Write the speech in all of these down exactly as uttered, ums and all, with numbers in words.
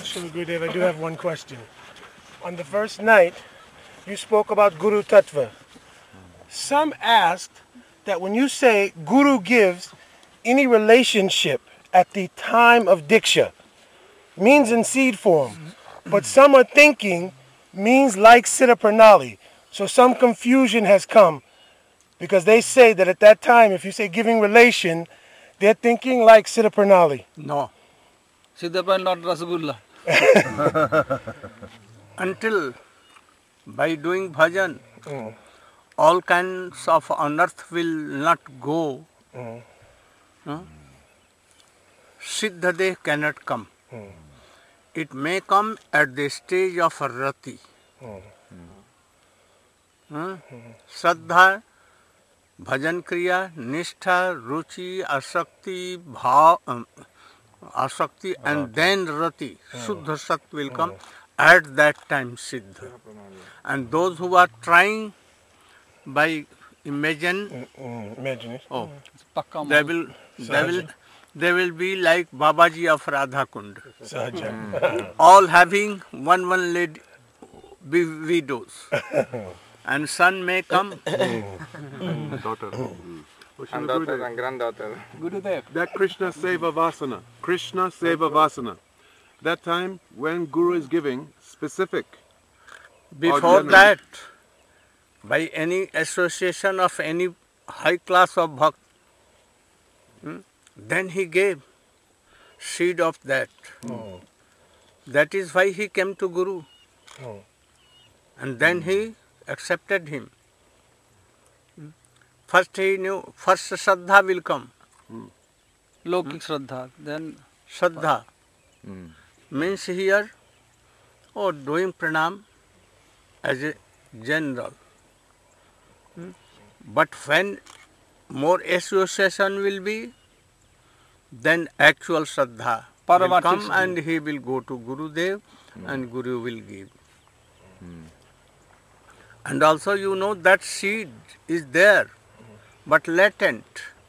Srila Gurudev, I do have one question. On the first night, you spoke about Guru Tattva. Some asked that when you say Guru gives any relationship at the time of Diksha, means in seed form, but some are thinking means like Siddha Pranali. So some confusion has come because they say that at that time, if you say giving relation, they're thinking like Siddha Pranali. No. Siddha Pranali not Rasgulla. Until by doing bhajan, mm. all kinds of unearth will not go. Mm. Huh? Siddhadev cannot come. Mm. It may come at the stage of rati. Mm. Huh? Mm. Shraddha, bhajan kriya, nishtha, ruchi, asakti, bhav, um, asakti, and then rati, mm. Shuddha Sat will come. Mm. At that time, Siddha. And those who are trying by imagine, mm, mm, imagine oh, mm. they will, they will, they will be like Babaji of Radha Kund. Mm. All having one one lady widows, and son may come. Mm. Daughter. And daughter and granddaughter. Gurudev. That Krishna Seva Vasana. Krishna Seva Vasana. That time when Guru is giving specific. Before that, by any association of any high class of bhakt, hmm, then he gave seed of that. Oh. That is why he came to Guru. Oh. And then he accepted him. First he knew, first Shraddha will come. Hmm. Lokik Shraddha, then Shraddha. Hmm. Means here, oh, doing pranam as a general. Hmm? But when more association will be, then actual Shraddha will come and he will go to Gurudev mm. and Guru will give. Mm. And also you know that seed is there, but latent.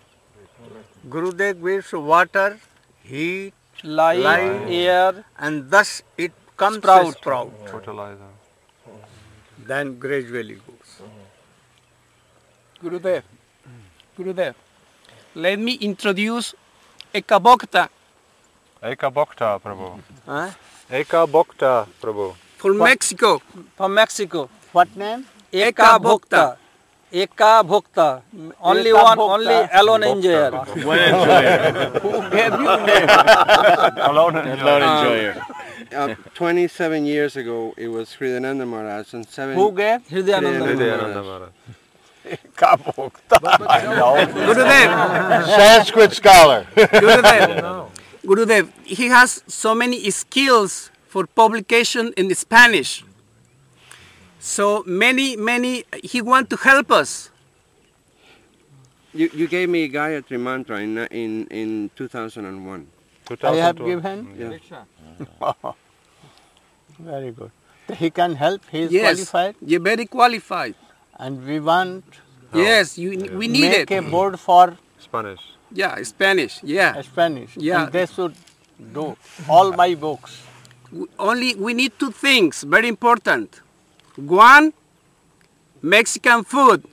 Gurudev gives water, heat, light, light, air, and thus it comes sprout. a sprout. Fertilizer. Then gradually goes. Gurudev, Gurudev, let me introduce Eka Bhakta. Eka Bhakta, Prabhu. Huh? Eka Bhakta, Prabhu. From what? Mexico. From Mexico. What name? Eka Bhakta. Eka Bhakta. Only Eka one, Bhakta. Only alone enjoyer. One enjoyer. Who gave you name? Alone enjoyer. Alone enjoyer. Uh, twenty-seven years ago, it was Hridayananda Maharaj, and seven. Who gave? Hridayananda Maharaj. Eka Bhakta. I know. Gurudev. Sanskrit scholar. Gurudev. Gurudev, he has so many skills for publication in Spanish. So many, many, he want to help us. You, you gave me Gayatri Mantra in, in, in two thousand one. I have given? Yeah. Very good. He can help, he is yes, qualified? You're very qualified. And we want... Yes, you, yeah. we need make it. a board for... Spanish. Yeah, Spanish, yeah. Spanish. Yeah. And they should do all my books. Only we need two things, very important. One, Mexican food.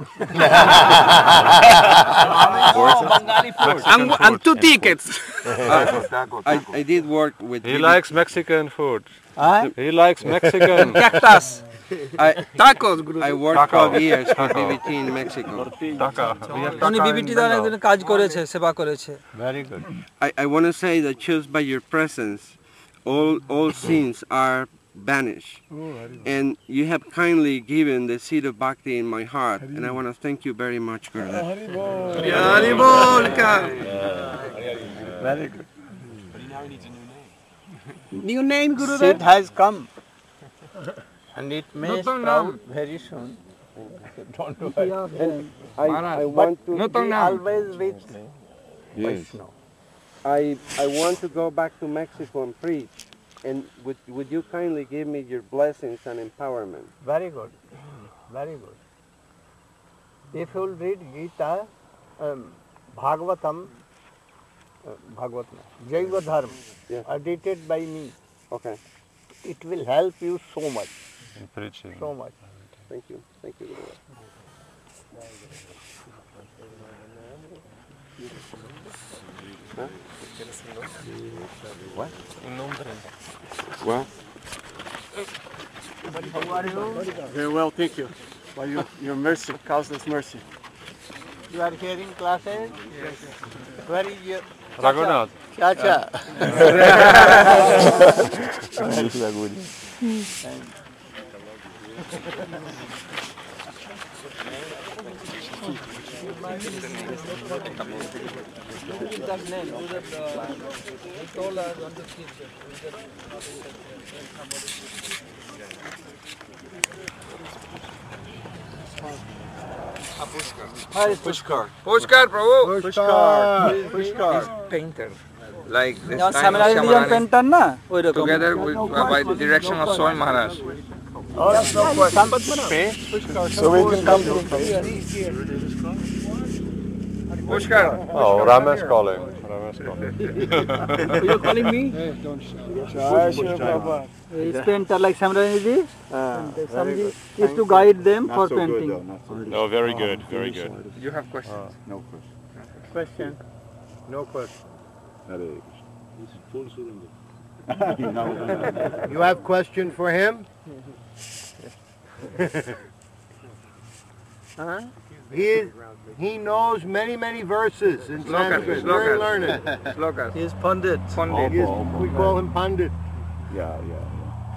and, and two tickets. I, I did work with... He likes Mexican food. Huh? He likes Mexican. Cactus. I, Tacos, Guru. I worked twelve years for B B T in Mexico. Only B B T দ্বারা একজন কাজ করেছে, সেবা করেছে. Very good. I, I want to say that just by your presence, all all sins are banished. Oh, and you have kindly given the seed of bhakti in my heart, and I want to thank you very much, Gurudev. Very good. But now he needs a new name. New name, Gurudev? Seed has come. And it may sprout very soon. Don't worry. I, I want to be always with Vaishno. I, I want to go back to Mexico and preach. And would, would you kindly give me your blessings and empowerment? Very good. Very good. If you will read Gita, um, Bhagavatam, uh, Bhagavatam, Jaiva Dharma, yes. edited by me. Okay. It will help you so much, In preaching. so much. Thank you. Thank you. Gurudev. What? What? How are you? Very well, thank you. By your, your mercy, causeless mercy. You are hearing classes? Yes. Where is your Raghunath. Chacha? Pushkar. Pushkar, Prabhu. Pushkar. Pushkar. Painter. Like this যেমন time সামনালি নিয়ম Shamarani, painter না ওই রকম together with, uh, by the direction of Swami Maharaj. So we can come to Pushkar. Oh, Ramesh calling. Ramesh calling. you calling me painter like Samrani ji Samji is to guide them for painting. Oh, very good, very good. You have questions? No question. Question. No question. You have question for him? Huh? He is, he knows many many verses in Slokas, Sanskrit. Very slokas. learned. Slokas. He is Pandit. Pandit. He is, we call him Pandit. Yeah, yeah,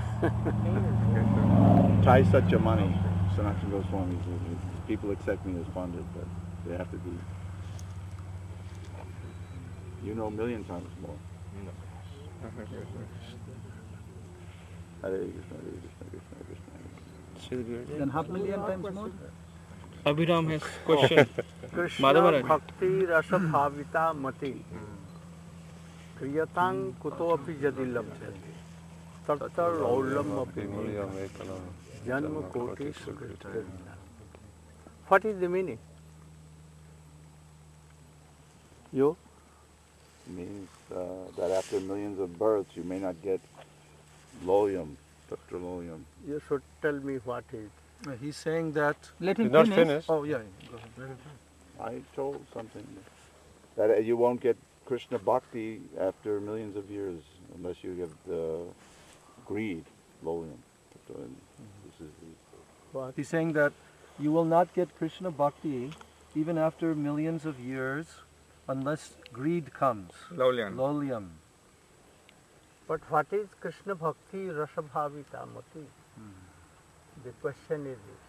yeah. Tie such a money. Sanatana Goswami. People accept me as Pandit, but they have to be. You know a million times more. Hare Krishna, Hare Krishna, Krishna Krishna. Then half million times more. Abhiram has question. Krishna Madhavaraj. bhakti rasa bhavita mati kriyatang kuto api jadi labhyati tatar laulam api janma koti sukrita. What is the meaning? You? Means uh, that after millions of births you may not get loyum, tetraloyum. You should tell me what is. He's saying that. Let him Did not finish. finish. Oh yeah. Go ahead. I told something that uh, you won't get Krishna bhakti after millions of years unless you have the greed, loyum. So, this is the, What? He's saying that you will not get Krishna bhakti even after millions of years unless greed comes. Laulian. Lolyam. But what is Krishna bhakti rasa bhavita mati? The question is this.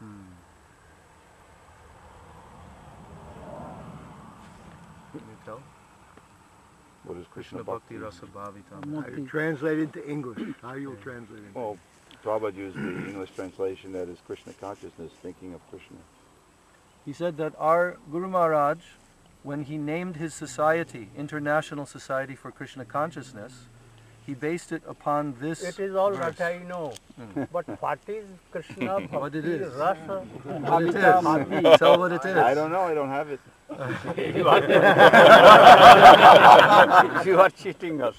Can you tell? what is Krishna, Krishna bhakti rasa bhavita. You translate it to English. How you translate it? Well, Prabhupada used the English translation that is Krishna consciousness, thinking of Krishna. He said that our Guru Maharaj, when he named his society, International Society for Krishna Consciousness, he based it upon this. It is all verse. that I know. But what is Krishna bhakti What it is. rasa What it bhavita is. Tell what it is. I don't know, I don't have it. You are, you are cheating us.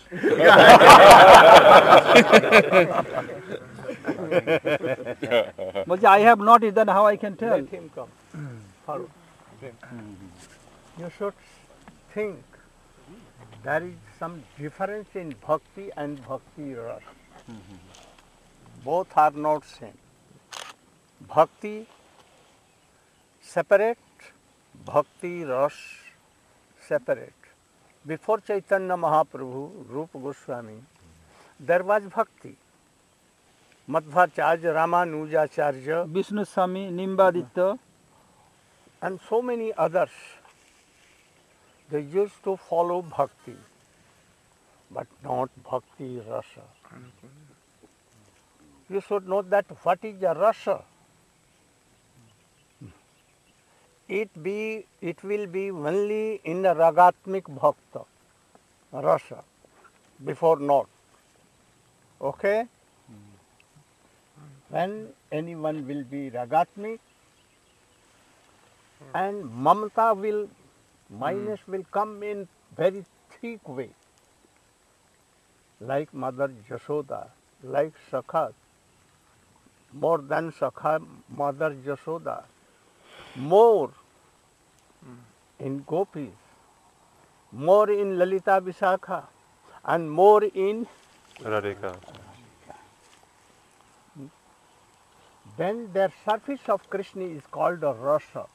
But I have not it, then how I can tell? Let him come. Follow. You should think there is some difference in bhakti and bhakti ras. Both are not same. Bhakti separate, bhakti ras separate. Before Chaitanya Mahaprabhu, Rupa Goswami, there was bhakti. Madhvacharya, Ramanujacharya, Vishnu Swami, Nimbaditya. and so many others. They used to follow bhakti, but not bhakti rasa. You should know that what is a rasa. It be, it will be only in the ragatmik bhakta, rasa, before not. Okay? When anyone will be ragatmik, and mamata will, minus will come in very thick way. like Mother Jashoda, like Sakha, more than Sakha, Mother Jashoda, more in Gopis, more in Lalita Visakha, and more in Radhika. Then their surface of Krishna is called a rasa,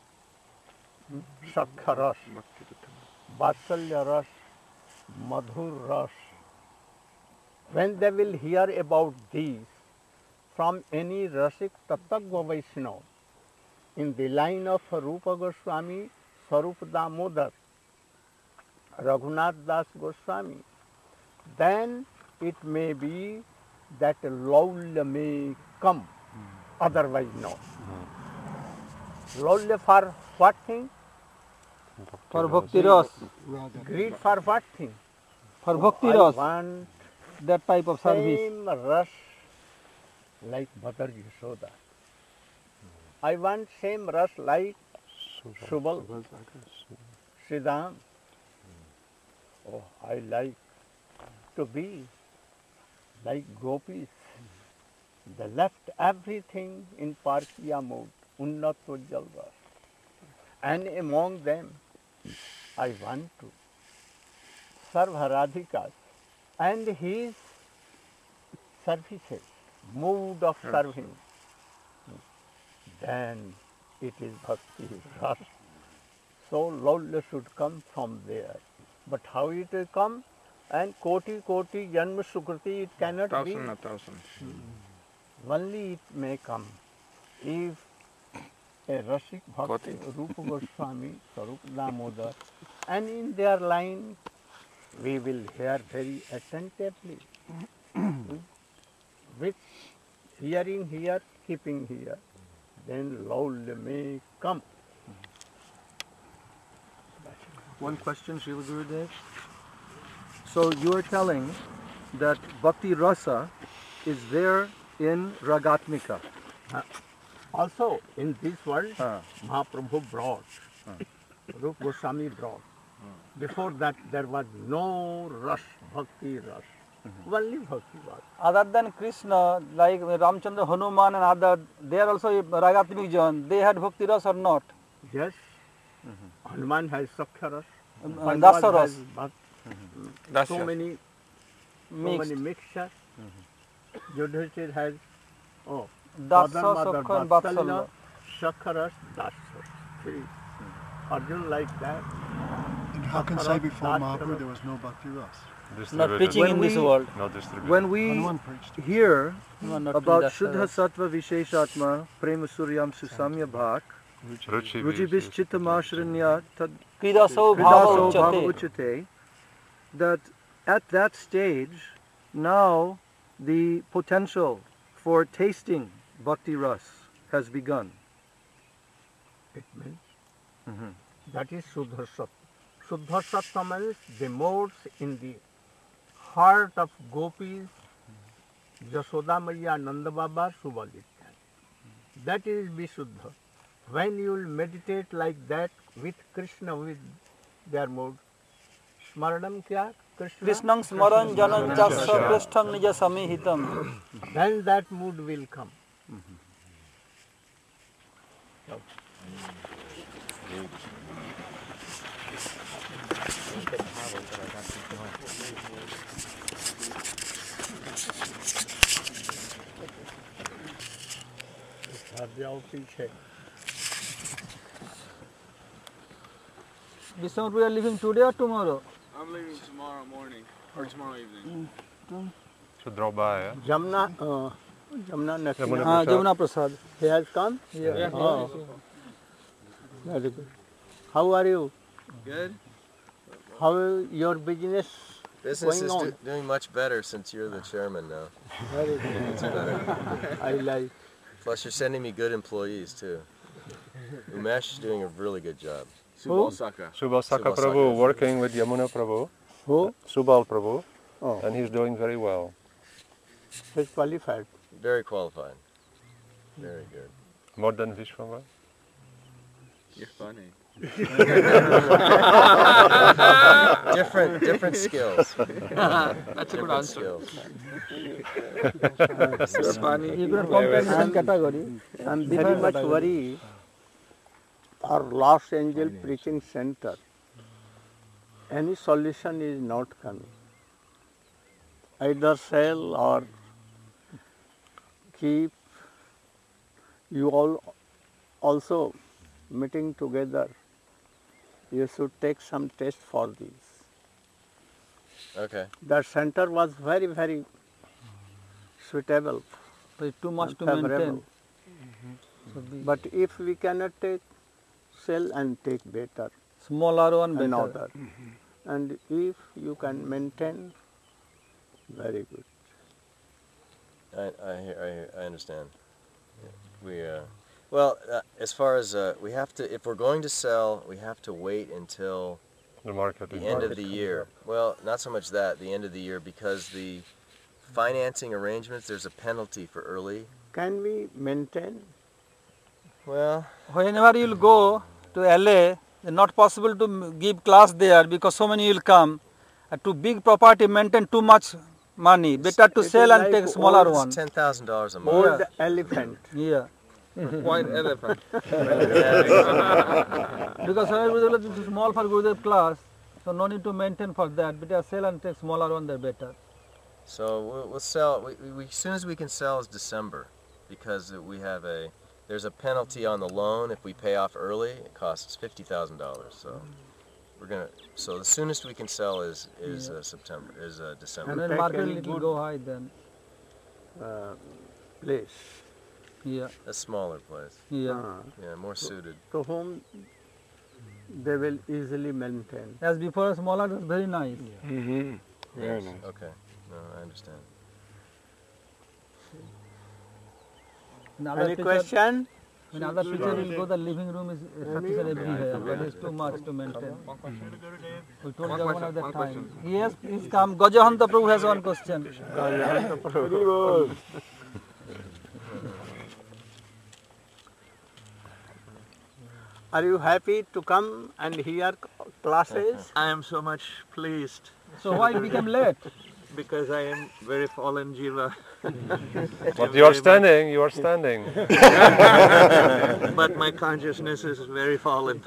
Sakha ras, Vatsalya ras, Madhur ras. When they will hear about these from any Rasik Tattva Vaishnava in the line of Rupa Goswami, Sarup Damodar, Raghunath Das Goswami, then it may be that Laulya may come, otherwise no. Laulya for what thing? For Bhakti Ras. Greed for what thing? For Bhakti I Ras. want that type of service. Same rush like Mother Yashoda. I want same rush like Subal, Sridham. Oh, I like to be like gopis. They left everything in Parkiya mode, Unnat Ujjal Ras. And among them, I want to serve Radhikas and his services, mood of serving. Then it is Bhakti Ras. So Laulya should come from there. But how it will come? And Koti Koti Janma Sukriti, it cannot thousand, be. a thousand. Only it may come if a Rasik Bhakti, Rupa Goswami, Sarup Damodar, and in their line we will hear very attentively. With hearing here, keeping here, then Laulya may come. One question, Srila Gurudev. So you are telling that Bhakti Rasa is there in Ragatmika. Uh, also in this world, uh. Mahaprabhu brought, uh. Rupa Goswami brought. Uh. Before that there was no Ras, Bhakti Ras. Mm-hmm. Only Bhakti Ras. Other than Krishna, like Ramchandra, Hanuman and other, they are also Ragatmik Jan. They had Bhakti Ras or not? Yes. Mm-hmm. Hanuman has Sakya Ras. Um, Dasa Ras. Mm-hmm. So many, so many mixtures. Mm-hmm. Yudhishthir has oh, Dasa, Sakya and Vatsalya. Sakya Ras, Dasa. Three. Mm-hmm. Arjun like that. And how can say before Mahaprabhu there was no Bhakti Ras? Not preaching in this world. When we hear about Shuddha Sattva Visheshatma Prema Suryam Susamya Bhak Rujibis Chittamashranya Tad Kridaso Bhava Uchate, that at that stage now the potential for tasting Bhakti Ras has begun. It means mm-hmm. that is Shuddha Sattva. Shuddha Sattva means the modes in the heart of gopis, Jashoda Maya, Nanda Baba, Subal. That is Vishuddha. When you will meditate like that with Krishna, with their mode, Smaranam kya? Krishna? Krishnang Smaran Janan Chasya Krishnang Nija Samihitam. Then that mood will come. Mm-hmm. Vishnu, we are leaving today or tomorrow? I'm leaving tomorrow morning or tomorrow evening. Mm. So drop by, yeah? Jamna, uh, Jamna Nasina. Ah, Jamna Prasad. He has come? Yeah. yeah. Oh. Very good. How are you? Good. How is your business? Business going is on? do, doing much better since you're the chairman now. Very good. It's better. I like. Plus, you're sending me good employees too. Umesh is doing a really good job. Subal Saka. Subal Saka Prabhu, working with Yamuna Prabhu. Who? Subal Prabhu. Oh. And he's doing very well. He's qualified. Very qualified. Very good. More than Vishwambar? You're funny. Different different different skills. That's a good Different answer. skills. That's funny. You could compare different category. I'm very Different much category. worried for Los Angeles Preaching Center. Any solution is not coming. Either sell or keep. You all also meeting together. You should take some test for this. Okay. The center was very, very suitable. But it's too much and to maintain. favorable. But if we cannot take, sell and take better. Smaller one better. Another. And if you can maintain, very good. I I hear- I, hear- I understand. We uh, well, uh, as far as uh, we have to, if we're going to sell, we have to wait until The market. the end of the year. Well, not so much that, the end of the year, because the financing arrangements, there's a penalty for early. Can we maintain? Well, Whenever you'll go to L A, it's not possible to m- give class there because so many will come. Uh, to big property, maintain too much money. Better to It sell is and like take smaller it's one. ten thousand dollars a month. Old elephant. Yeah. White elephant. Because Gurudev is too small for Gurudev class, so no need to maintain for that. Better sell and take smaller one, they're better. So we'll, we'll sell. We, we, we, as soon as we can sell is December, because we have a there's a penalty on the loan if we pay off early. It costs fifty thousand dollars. So we're gonna. So the soonest we can sell is is uh, September is uh, December. And then take market any little good- go high then. Uh, place. Yeah. A smaller place. Yeah. Uh, Yeah, more suited. to whom they will easily maintain. As before, smaller is very nice. Mm-hmm. Very Yes. nice. Okay. No, I understand. In other Any picture- question? In other picture, we'll go, the living room is sufficient everywhere, but it's too much to maintain. We told One Jagan at question, that one time. Yes, please come. Gajahanta Prabhu has one question. Are you happy to come and hear classes? I am so much pleased. So why you became late? Because I am very fallen jiva. But you are standing, you are standing. But my consciousness is very fallen.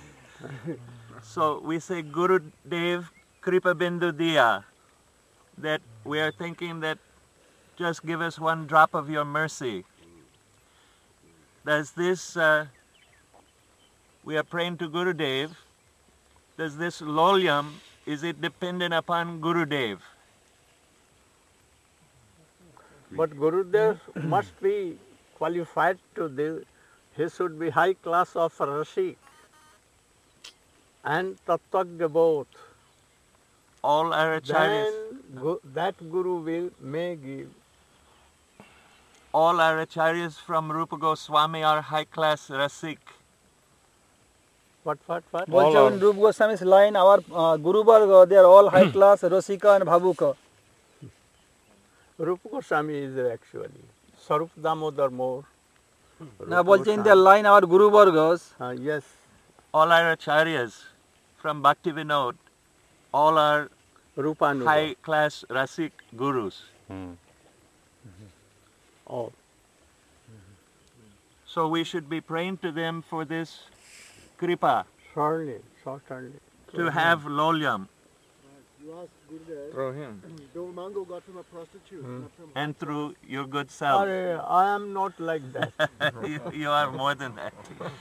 So we say Guru Dev Kripa Bindu Diya, that we are thinking that just give us one drop of your mercy. Does this, uh, we are praying to Guru Dev, does this lolyam, is it dependent upon Guru Dev? But Gurudev must be qualified to do, he should be high class of Rasik and Tattagya both. All our acharyas, Then gu- that Guru will may give. all our acharyas from Rupa Goswami are high class Rasik. What, what, what? বলছে in Rupa Goswami's line, our uh, Guru Varga, they are all high class, Rasika and Bhavuka. Rupa Goswami is actually Sarup Damodar more. না বলছে in their line, our Guru Vargas. Uh, yes. All our acharyas from Bhakti Vinod, all are Rupanuga. high class Rasik gurus. All. So we should be praying to them for this kripa, Certainly, certainly. to have lolyam. You asked Gurudev. Through him. Don't mango got from a prostitute, not from And through your good self. Sorry, I am not like that. you, you are more than that.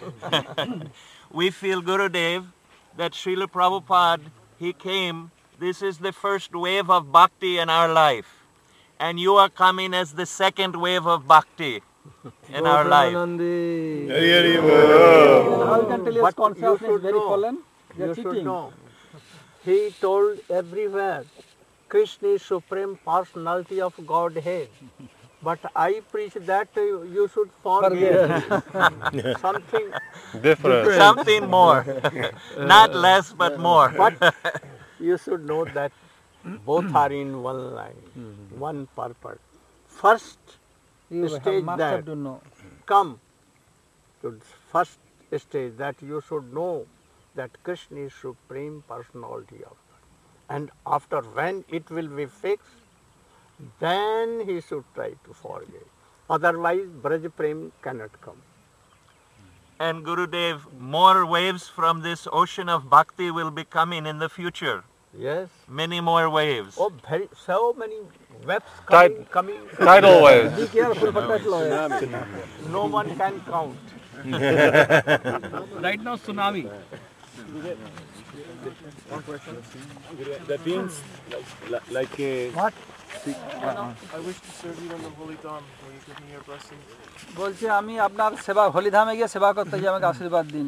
We feel Gurudev, that Srila Prabhupada, he came, this is the first wave of bhakti in our life. And you are coming as the second wave of bhakti in our life. How you can tell But us you consciousness should is very know, fallen? They are you should cheating. know. He told everywhere, Krishna is Supreme Personality of Godhead. But I preach that uh, you should forget something Different. Something more. Not less, but more. But you should know that both are in one line, one purpose. First You have- stage must that have to know. come to first stage that you should know that Krishna is Supreme Personality of God. and after when it will be fixed, then he should try to forget. Otherwise, Braj Prem cannot come. And Gurudev, more waves from this ocean of bhakti will be coming in the future. Yes. Many more waves. Oh, very, so many waves coming, Tide- coming. tidal waves. Be careful, no one can count. Right now, tsunami. One question. That means like, like uh, What? I wish to serve you on the holy Dham. Will you give me your blessing? বলছে আমি আপনার সেবা হলিধামে গিয়ে সেবা করতে গিয়ে আমাকে আশীর্বাদ দিন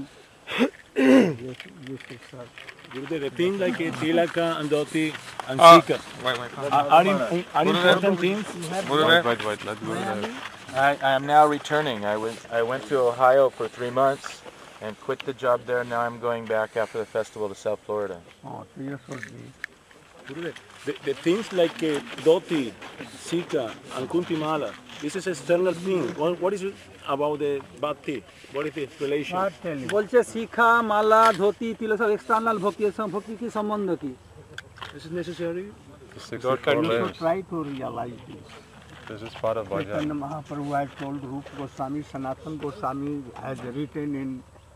Gurudev, the things like uh, Tilaka and Dhoti and Uh, Sika wait, wait, are, are, im- are important things. Wait, wait, wait, let Gurudev. I, I am now returning. I went I went to Ohio for three months and quit the job there. Now I'm going back after the festival to South Florida. Oh, three should be. Gurudev, the, the things like uh, Dhoti, Sika and Kuntimala, this is external thing. What, what is it about the bhakti? What is the relation? বলছে শিখা মালা ধুতি তিলক সব external ভক্তি এর সঙ্গে ভক্তি কি সম্বন্ধ কি This is necessary. sixty-four You should layers. try to realize this. This is part of bhajan. Chaitanya Mahaprabhu has told Rupa Goswami, Sanatana Goswami has written in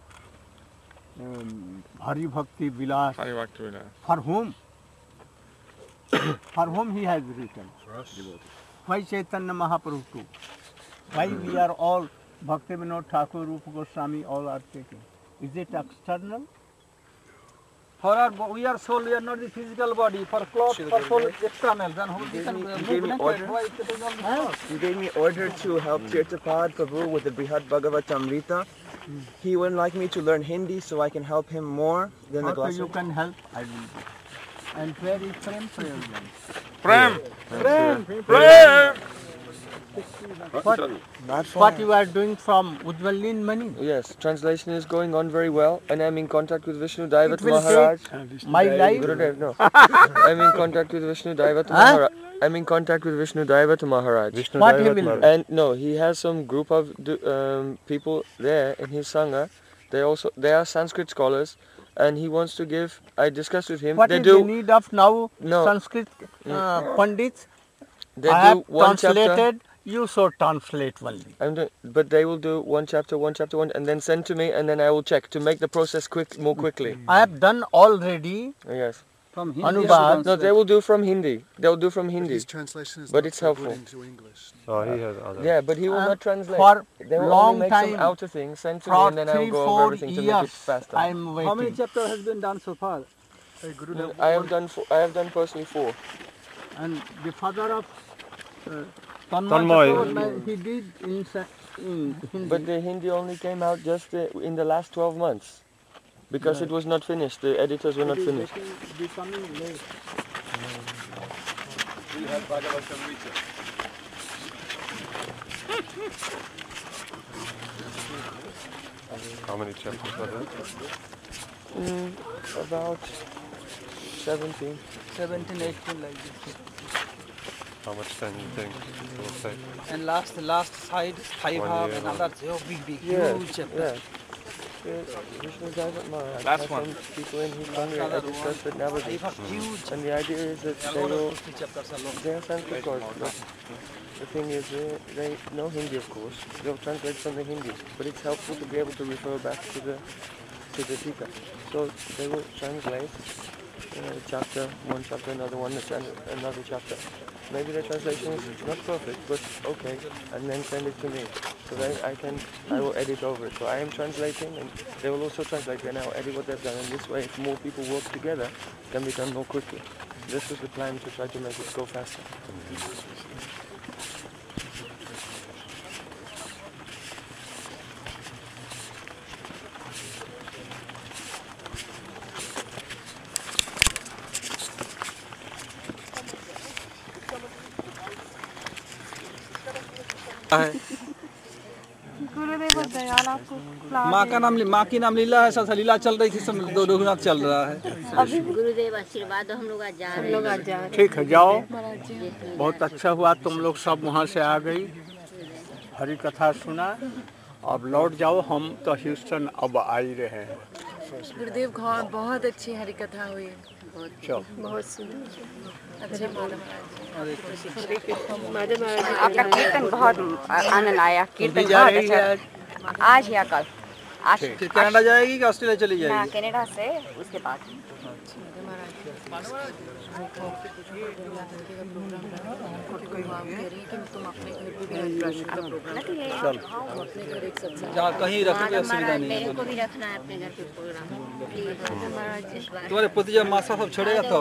um, Hari Bhakti Vilas. Hari Bhakti Vilas. For whom? For whom he has written? For us. Why Chaitanya Mahaprabhu too? Why we are all Bhakti Vinod Thakur, Rupa Goswami, all are taking? Is it external? For our, bo- we are soul, we are not the physical body. For cloth, for soul, it's external. Then who You can gave me- move you gave me naked? order. Why it is all the You gave me order to help Tirthapad Prabhu with the Brihad Bhagavatamrita. He would like me to learn Hindi so I can help him more than the How glass. you can help? I will do. And where is Prem Prem? Prem! Prem! Prem! What, Not far. what you are doing from Ujjalin money? Yes, translation is going on very well, and I'm in contact with Vishnu Daivat It will Maharaj. take my life. Gurudev, no. I'm in contact with Vishnu Daivat Huh? Maharaj. I'm in contact with Vishnu Daivat Maharaj. Vishnu What he Daivat will- Maharaj. And no, he has some group of du- um, people there in his sangha. They also they are Sanskrit scholars, and he wants to give. I discussed with him. What they is do the need of now No. Sanskrit uh, Pandits? They I do have one chapter. translated. You should translate only. I'm doing, but they will do one chapter, one chapter, one, and then send to me, and then I will check to make the process quick, more quickly. I have done already. Yes. From Anubad. No, they will do from Hindi. They will do from Hindi. His translation is But not it's so helpful. good into English. Oh, he has other. Yeah, but he will Uh, not translate. for they will long only make time, some outer things, send to me, for and then I will three, go over four everything to make it years, faster. I am waiting. How many chapters has been done so far? No, I have done. Four, I have done personally four. And the father of uh, Tanmay Tanmay. Chakravarti, he did in, sa- in Hindi. But the Hindi only came out just uh, in the last twelve months, because it was not finished. The editors were not It is finished. getting- becoming late. We have Bhagavatamrita. How many chapters are there? Mm, about seventeen. seventeen, eighteen like this. How much time do you think it will take? And last, the last side, five One half, year. and another oh, big, big, Yeah, huge chapter. yeah. Yeah, Vishnu Daivat Maharaj Last has one. some people in his Last family. I another discussed one. with Navadvip. Five half, huge. And the idea is that they will. fifty chapters are long. They are Sanskrit scholars, but the thing is, uh, they know Hindi, of course. They'll translate from the Hindi, but it's helpful to be able to refer back to the to the Tika. So they will translate uh, chapter one, chapter another one, and another chapter. Maybe the translation is not perfect, but okay, and then send it to me, so that I can, I will edit over it. So I am translating, and they will also translate, and I will edit what they've done. And this way, if more people work together, it can be done more quickly. This was the plan, to try to make it go faster. गुरुदेव दयाल आपको माँ का नाम माँ की नाम लीला है, सब लीला चल रही थी, सब दो रघुनाथ चल रहा है। अभी गुरुदेव आशीर्वाद हम लोग आज जा रहे हैं। हम लोग आज जा रहे हैं। ठीक है, जाओ। बहुत अच्छा हुआ तुम लोग सब वहाँ से आ गई, हरी कथा सुना। अब लौट जाओ, हम तो ह्यूस्टन अब आ ही रहे हैं। गुरुदेव खान बहुत अच्छी हरि कथा हुई। चल बहुत सुंदर। अच्छा माधव महाराज आपका कीर्तन बहुत आनंद आया। कीर्तन बहुत अच्छा। आज या कल? आज कनाडा जाएगी कि ऑस्ट्रेलिया चली जाएगी? हाँ, कनाडा से उसके बाद। जहाँ कहीं रखने की असुविधा नहीं है। मेरे को भी रखना है अपने घर पे प्रोग्राम। तुम्हारे पति जब मासा सब छोड़ेगा तो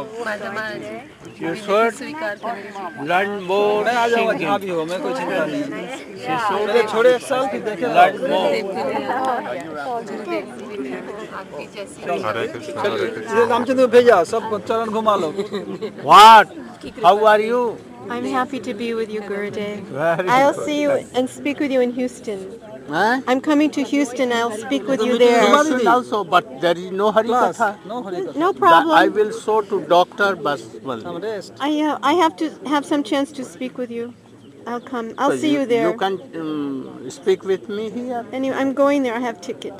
learn more मैं आ जाऊँगा जहाँ भी हो, मैं कोई चिंता नहीं है। पहले छोड़े एक साल फिर देखे learn more रामचंद्र भेजा सब चरण घुमा लो। what how are you? I'm happy to be with you, Gurudev. Very I'll good. see you and speak with you in Houston. Huh? I'm coming to Houston. I'll speak with you there. Houston also, but there is no Harikatha. No Harikatha. No problem. I will show to Doctor Baswal. I uh, I have to have some chance to speak with you. I'll come. I'll So see you, there. You can um, speak with me here. Anyway, I'm going there. I have ticket.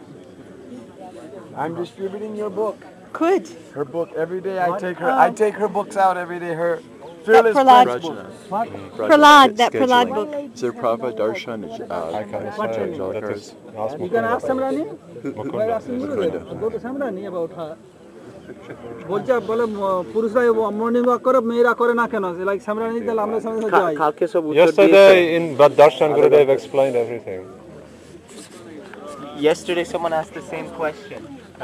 I'm distributing your book. Good. Her book every day. I take her. Oh. I take her books out every day. Her Fearless Prahlad Prince book. book. What? Prahlad, that Prahlad book. Sir Prabhupada Darshan is uh, What's her name? You can ask Samrani. You ask Gurudev. Go to Samrani about her. বলছে বলে পুরুষরা morning walk করে মেয়েরা করে না কেন like সামরানি তাহলে আমরা সামনে যাই কালকে সব yesterday in Darshan Gurudev explained everything. Yesterday someone asked the same question.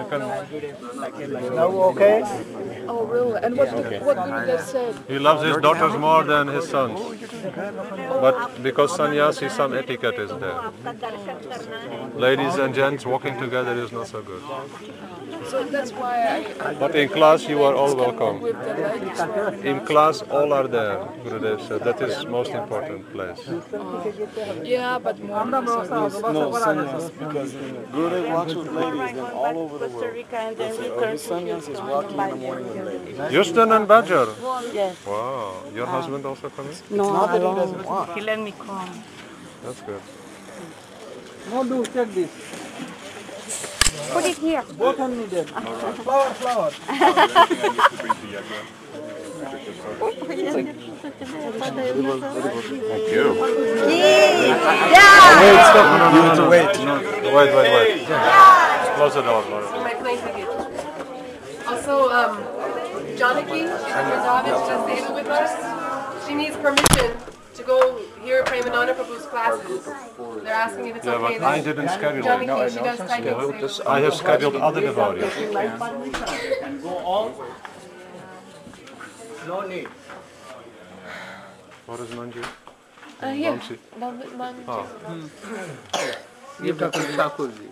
Now okay? Oh, really? And what Okay. what Gurudev said? He loves his daughters more than his sons. But because sannyasi, some etiquette is there. Ladies and gents walking together is not so good. So that's why I. I But in class you are all welcome. with the legs. In class all are there, Gurudev said. That is most important place. Yeah, but more. No, sannyas, because Gurudev walks with ladies then all over the world. So his sannyas is walking in the morning with ladies. Houston and Badger? Yes. Wow. Your husband also coming? No, not that he alone. doesn't want. He let me come. That's good. No, do check this. Put it here. Both are needed. Flower, flower. Thank you. Yeah. Wait, stop. No, no, no, no, no. Wait. No, wait, wait, wait. Close the door, Laura. My plane ticket. Also, um, Janaki, she's Razavich, just stayed with us. She needs permission to go hear Premananda Prabhu's classes. They're asking if it's Yeah, okay. but I didn't schedule it. Janaki, she does Thai I have scheduled other devotees. And go on. No need. What is Manju? Uh, here. Vamsi. Bam- Bam- Oh. Give Thakur Thakurji.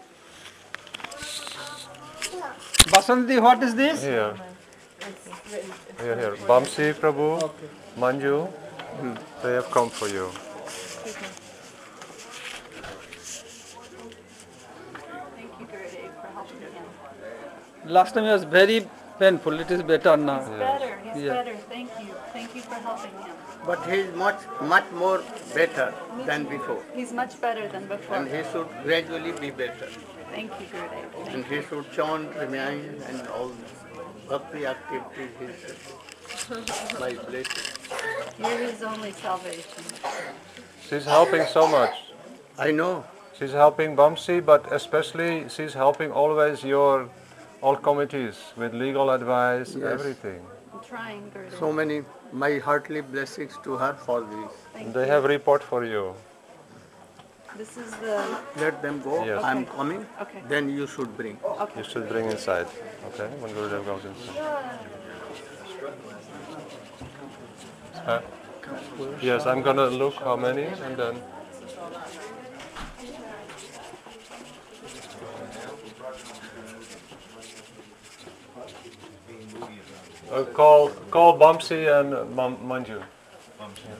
Basanti, what is this? Here. Here, here. Bamsi Prabhu, Manju, they have come for you. Last time it was very painful. It is better now. It's better. It's Yeah. better. Thank you. Thank you for helping him. But he is much, much more better than before. He's much better than before. And he should gradually be better. Thank you, Gurudev. Thank And he should chant, remind, and all bhakti activities. His, my blessing. You're his only salvation. She's helping so much. I know. She's helping Bamsi, but especially she's helping always your all committees with legal advice, Yes. everything. I'm trying, Gurudev. So many, my heartily blessings to her for this. Thank They you. have report for you. This is the. Let them go. Yes. I'm Okay. coming. Okay. Then you should bring. Okay. You should bring inside, okay? When Gurudev goes inside. Huh? Yes, I'm gonna look how many and then. Uh, call call Bamsi and Mam- Manju. Yeah.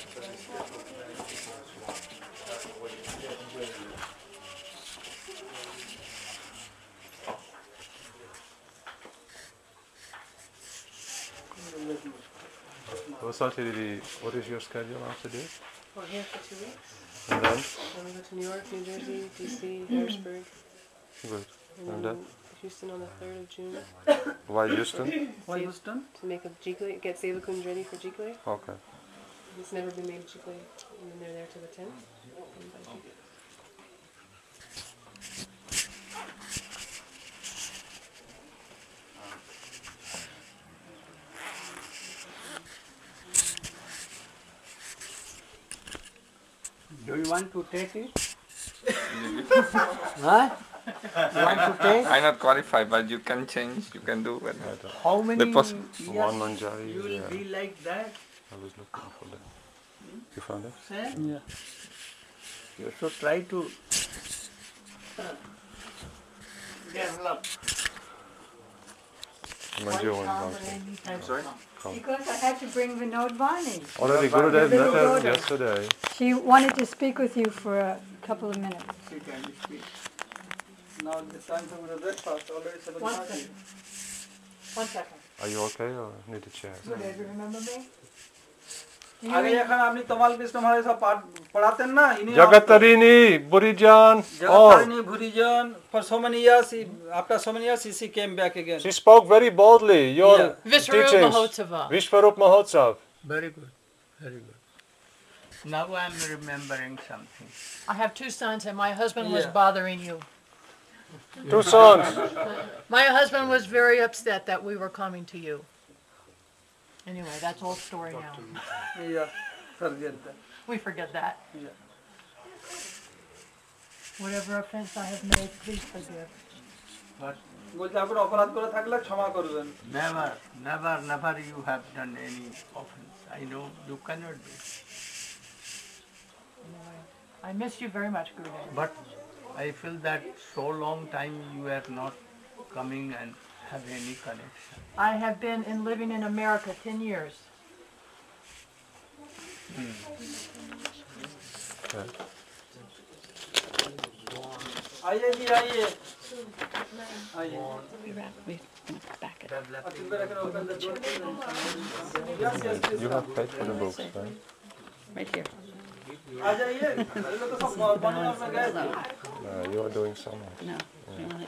Vasati Didi, what is your schedule after this? We're here for two weeks. And then? Then we go to New York, New Jersey, D C, Harrisburg. Good. And And then then? if Houston on the third of June. Why Houston? Why Houston? To make a Jiggly, get Seva Kunj ready for Jiggly. Okay. It's never been made Jiggly, and then they're there till the tenth. Do you want to take it? Huh? You want to take? I'm not qualified, but you can change. You can do it. How many The pos- years One Manjari. you will yeah. be like that? I was looking for that. You found it? Sir? Yeah. You should try to develop. Manju went back. I'm sorry? Come. Because I had to bring Vinod Vani. Already Gurudev Your met little her daughter. yesterday. She wanted to speak with you for a couple of minutes. She can speak. Now it's time for the breakfast. Already seven One thirty. second. One second. Are you okay or need a chair? Gurudev, you remember me? Do you আগে re- যখন আপনি তমাল কৃষ্ণ মহারাজ সব পাঠ পড়াতেন না ইনি Jagatarini, Burijan, all. Jagatarini Burijan, for so many years, he, after so many years, he, he came back again. She spoke very boldly. Your Yeah. Vishwarup teachings. Mahotsava. Vishwarup Mahotsav. Very good. Very good. Now I'm remembering something. I have two sons, and my husband was Yeah. bothering you. Two sons. My husband was very upset that we were coming to you. Anyway, that's old story now. Yeah, forget that. We forget that. Yeah. Whatever offense I have made, please forgive. But বলতে আপনি অপরাধ করে থাকলে ক্ষমা করবেন never, never, never you have done any offense. I know you cannot do. Anyway, I miss you very much, Gurudev. But I feel that so long time you are not coming and have any connection. I have been in living in America ten years. आइए जी आइए आइए You have paid for the books, right? Right here. आ जाइए ये लोग तो सब बने और गए थे No, you are doing so much. No, Yeah.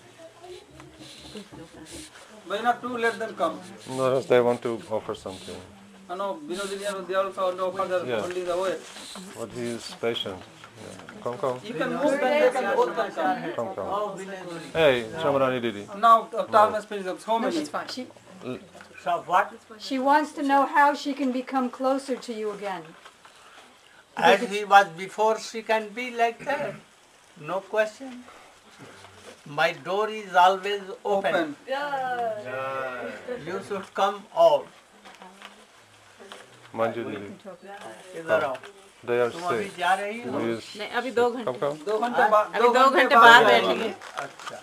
Why not to let them come? No, they want to offer something. I know Vinodini and they also offer their Yeah. only the way. But he is patient. Yeah. Come, come. You can move them, they can both can come. Come, come. Hey, Chamarani Didi. Now the time has finished up so No, many. she's fine. She, So what? she wants to know how she can become closer to you again. As he was before, she can be like that. No question. My door is always open. Open. You should come out. Manju Didi. इधर आओ. They are तुम अभी sick. जा रही हो? He is- नहीं, अभी दो घंटे- Come, come. दो घंटे बाद अभी दो घंटे बाद बैठेंगे। अच्छा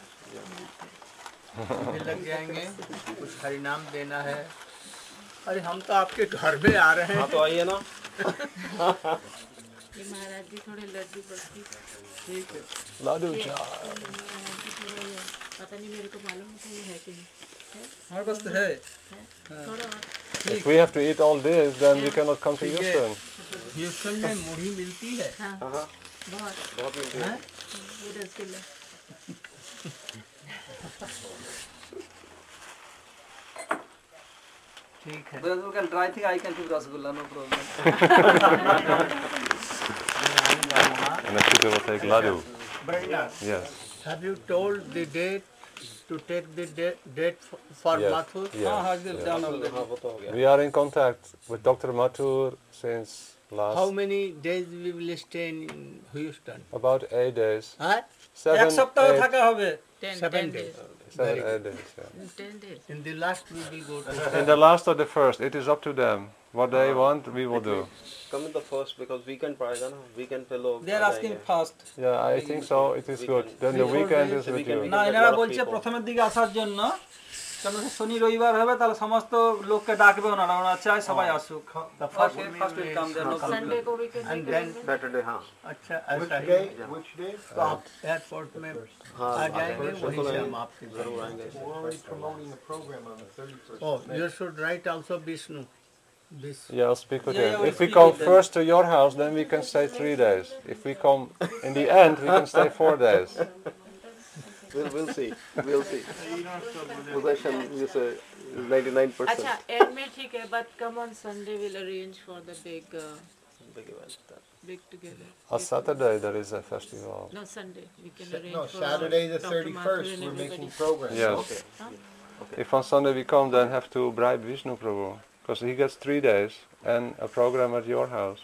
अभी लग जाएंगे कुछ हरिनाम देना है अरे हम तो आपके घर में आ रहे हैं हाँ, तो आइए ना। ये महाराज जी थोड़े लड्डू बर्फी ठीक है Ladu पता नहीं मेरे को मालूम नहीं है कि हमारे पास तो है If we have to eat all this, then we cannot come to ठीक है। Houston. ह्यूस्टन में मुढ़ी मिलती है हाँ बहुत बहुत मिलती है। हैं? ये दस किलो ठीक है Whereas you can try thing, I can keep rasgulla, no problem. And Akshita will take Ladu. Brenda, Yes. have you told the date to take the date, date for, for Yes. Mathur? Yes. हाँ हाँ just Yes. down over there. हाँ, वो तो हो गया। We are in contact with Doctor Mathur since last How many days we will stay in Houston? about eight days. Huh? Seven, एक सप्ताह eight, থাকা হবে Seven days. seven, Very eight good. days. Yeah. ten days In the last we will go to In the last or the first, it is up to them. What they want, we will do. Come in the first because weekend पड़ेगा ना, weekend पे लोग they are uh asking जाएंगे। fast Yeah, I think so. It is good. Then the weekend is with you. না এনারা বলছে প্রথমের দিকে আসার জন্য কারণ শনি রবিবার হবে তাহলে সমস্ত লোককে ডাকবে ওনারা ওনারা চায় সবাই আসুক the first Okay, we first will come there, no problem. Sunday को भी कर and then Saturday हाँ। अच्छा Which ऐसा day? He Which day? तो आप एयरपोर्ट में हाँ, आ जाएंगे बिल्कुल वहीं से आएंगे। हम आपके जरूर आएंगे। We're already promoting a program on the thirty-first. Oh, you should write also Vishnu. This. Yeah, I'll speak with Yeah, yeah, him. we'll If we speak come with them. first to your house, then we can stay three days. If we come in the end, we can stay four days. We'll, we'll see. We'll see. Possession, you say, is ninety-nine percent. अच्छा end में ठीक है, but come on Sunday we'll arrange for the big uh, Big event. big together. On Saturday there is a festival. No, Sunday we can Sa- arrange no, for Saturday the Doctor Mathur thirty-first, and we're everybody. making progress. Yes. Okay. Huh? If on Sunday we come, then have to bribe Vishnu Prabhu, because he gets three days and a program at your house.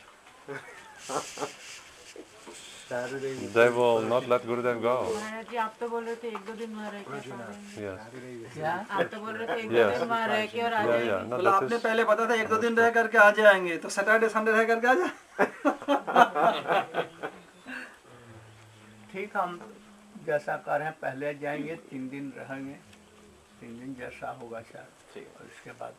Saturday. They will not let Gurudev go. महाराज जी आप तो बोल रहे थे एक दो दिन वहाँ रह के आ जाएंगे। Yes. क्या? आप तो बोल रहे थे एक दो Yes. दिन वहाँ रह के और आ Yeah, जाएंगे। yeah. No, बोला that आपने is- पहले बता था एक दो दिन रह करके आ जाएंगे, तो सैटरडे संडे रह करके आ जाए। ठीक, हम जैसा करें पहले जाएंगे, तीन दिन रहेंगे, तीन दिन जैसा होगा शायद, और इसके बाद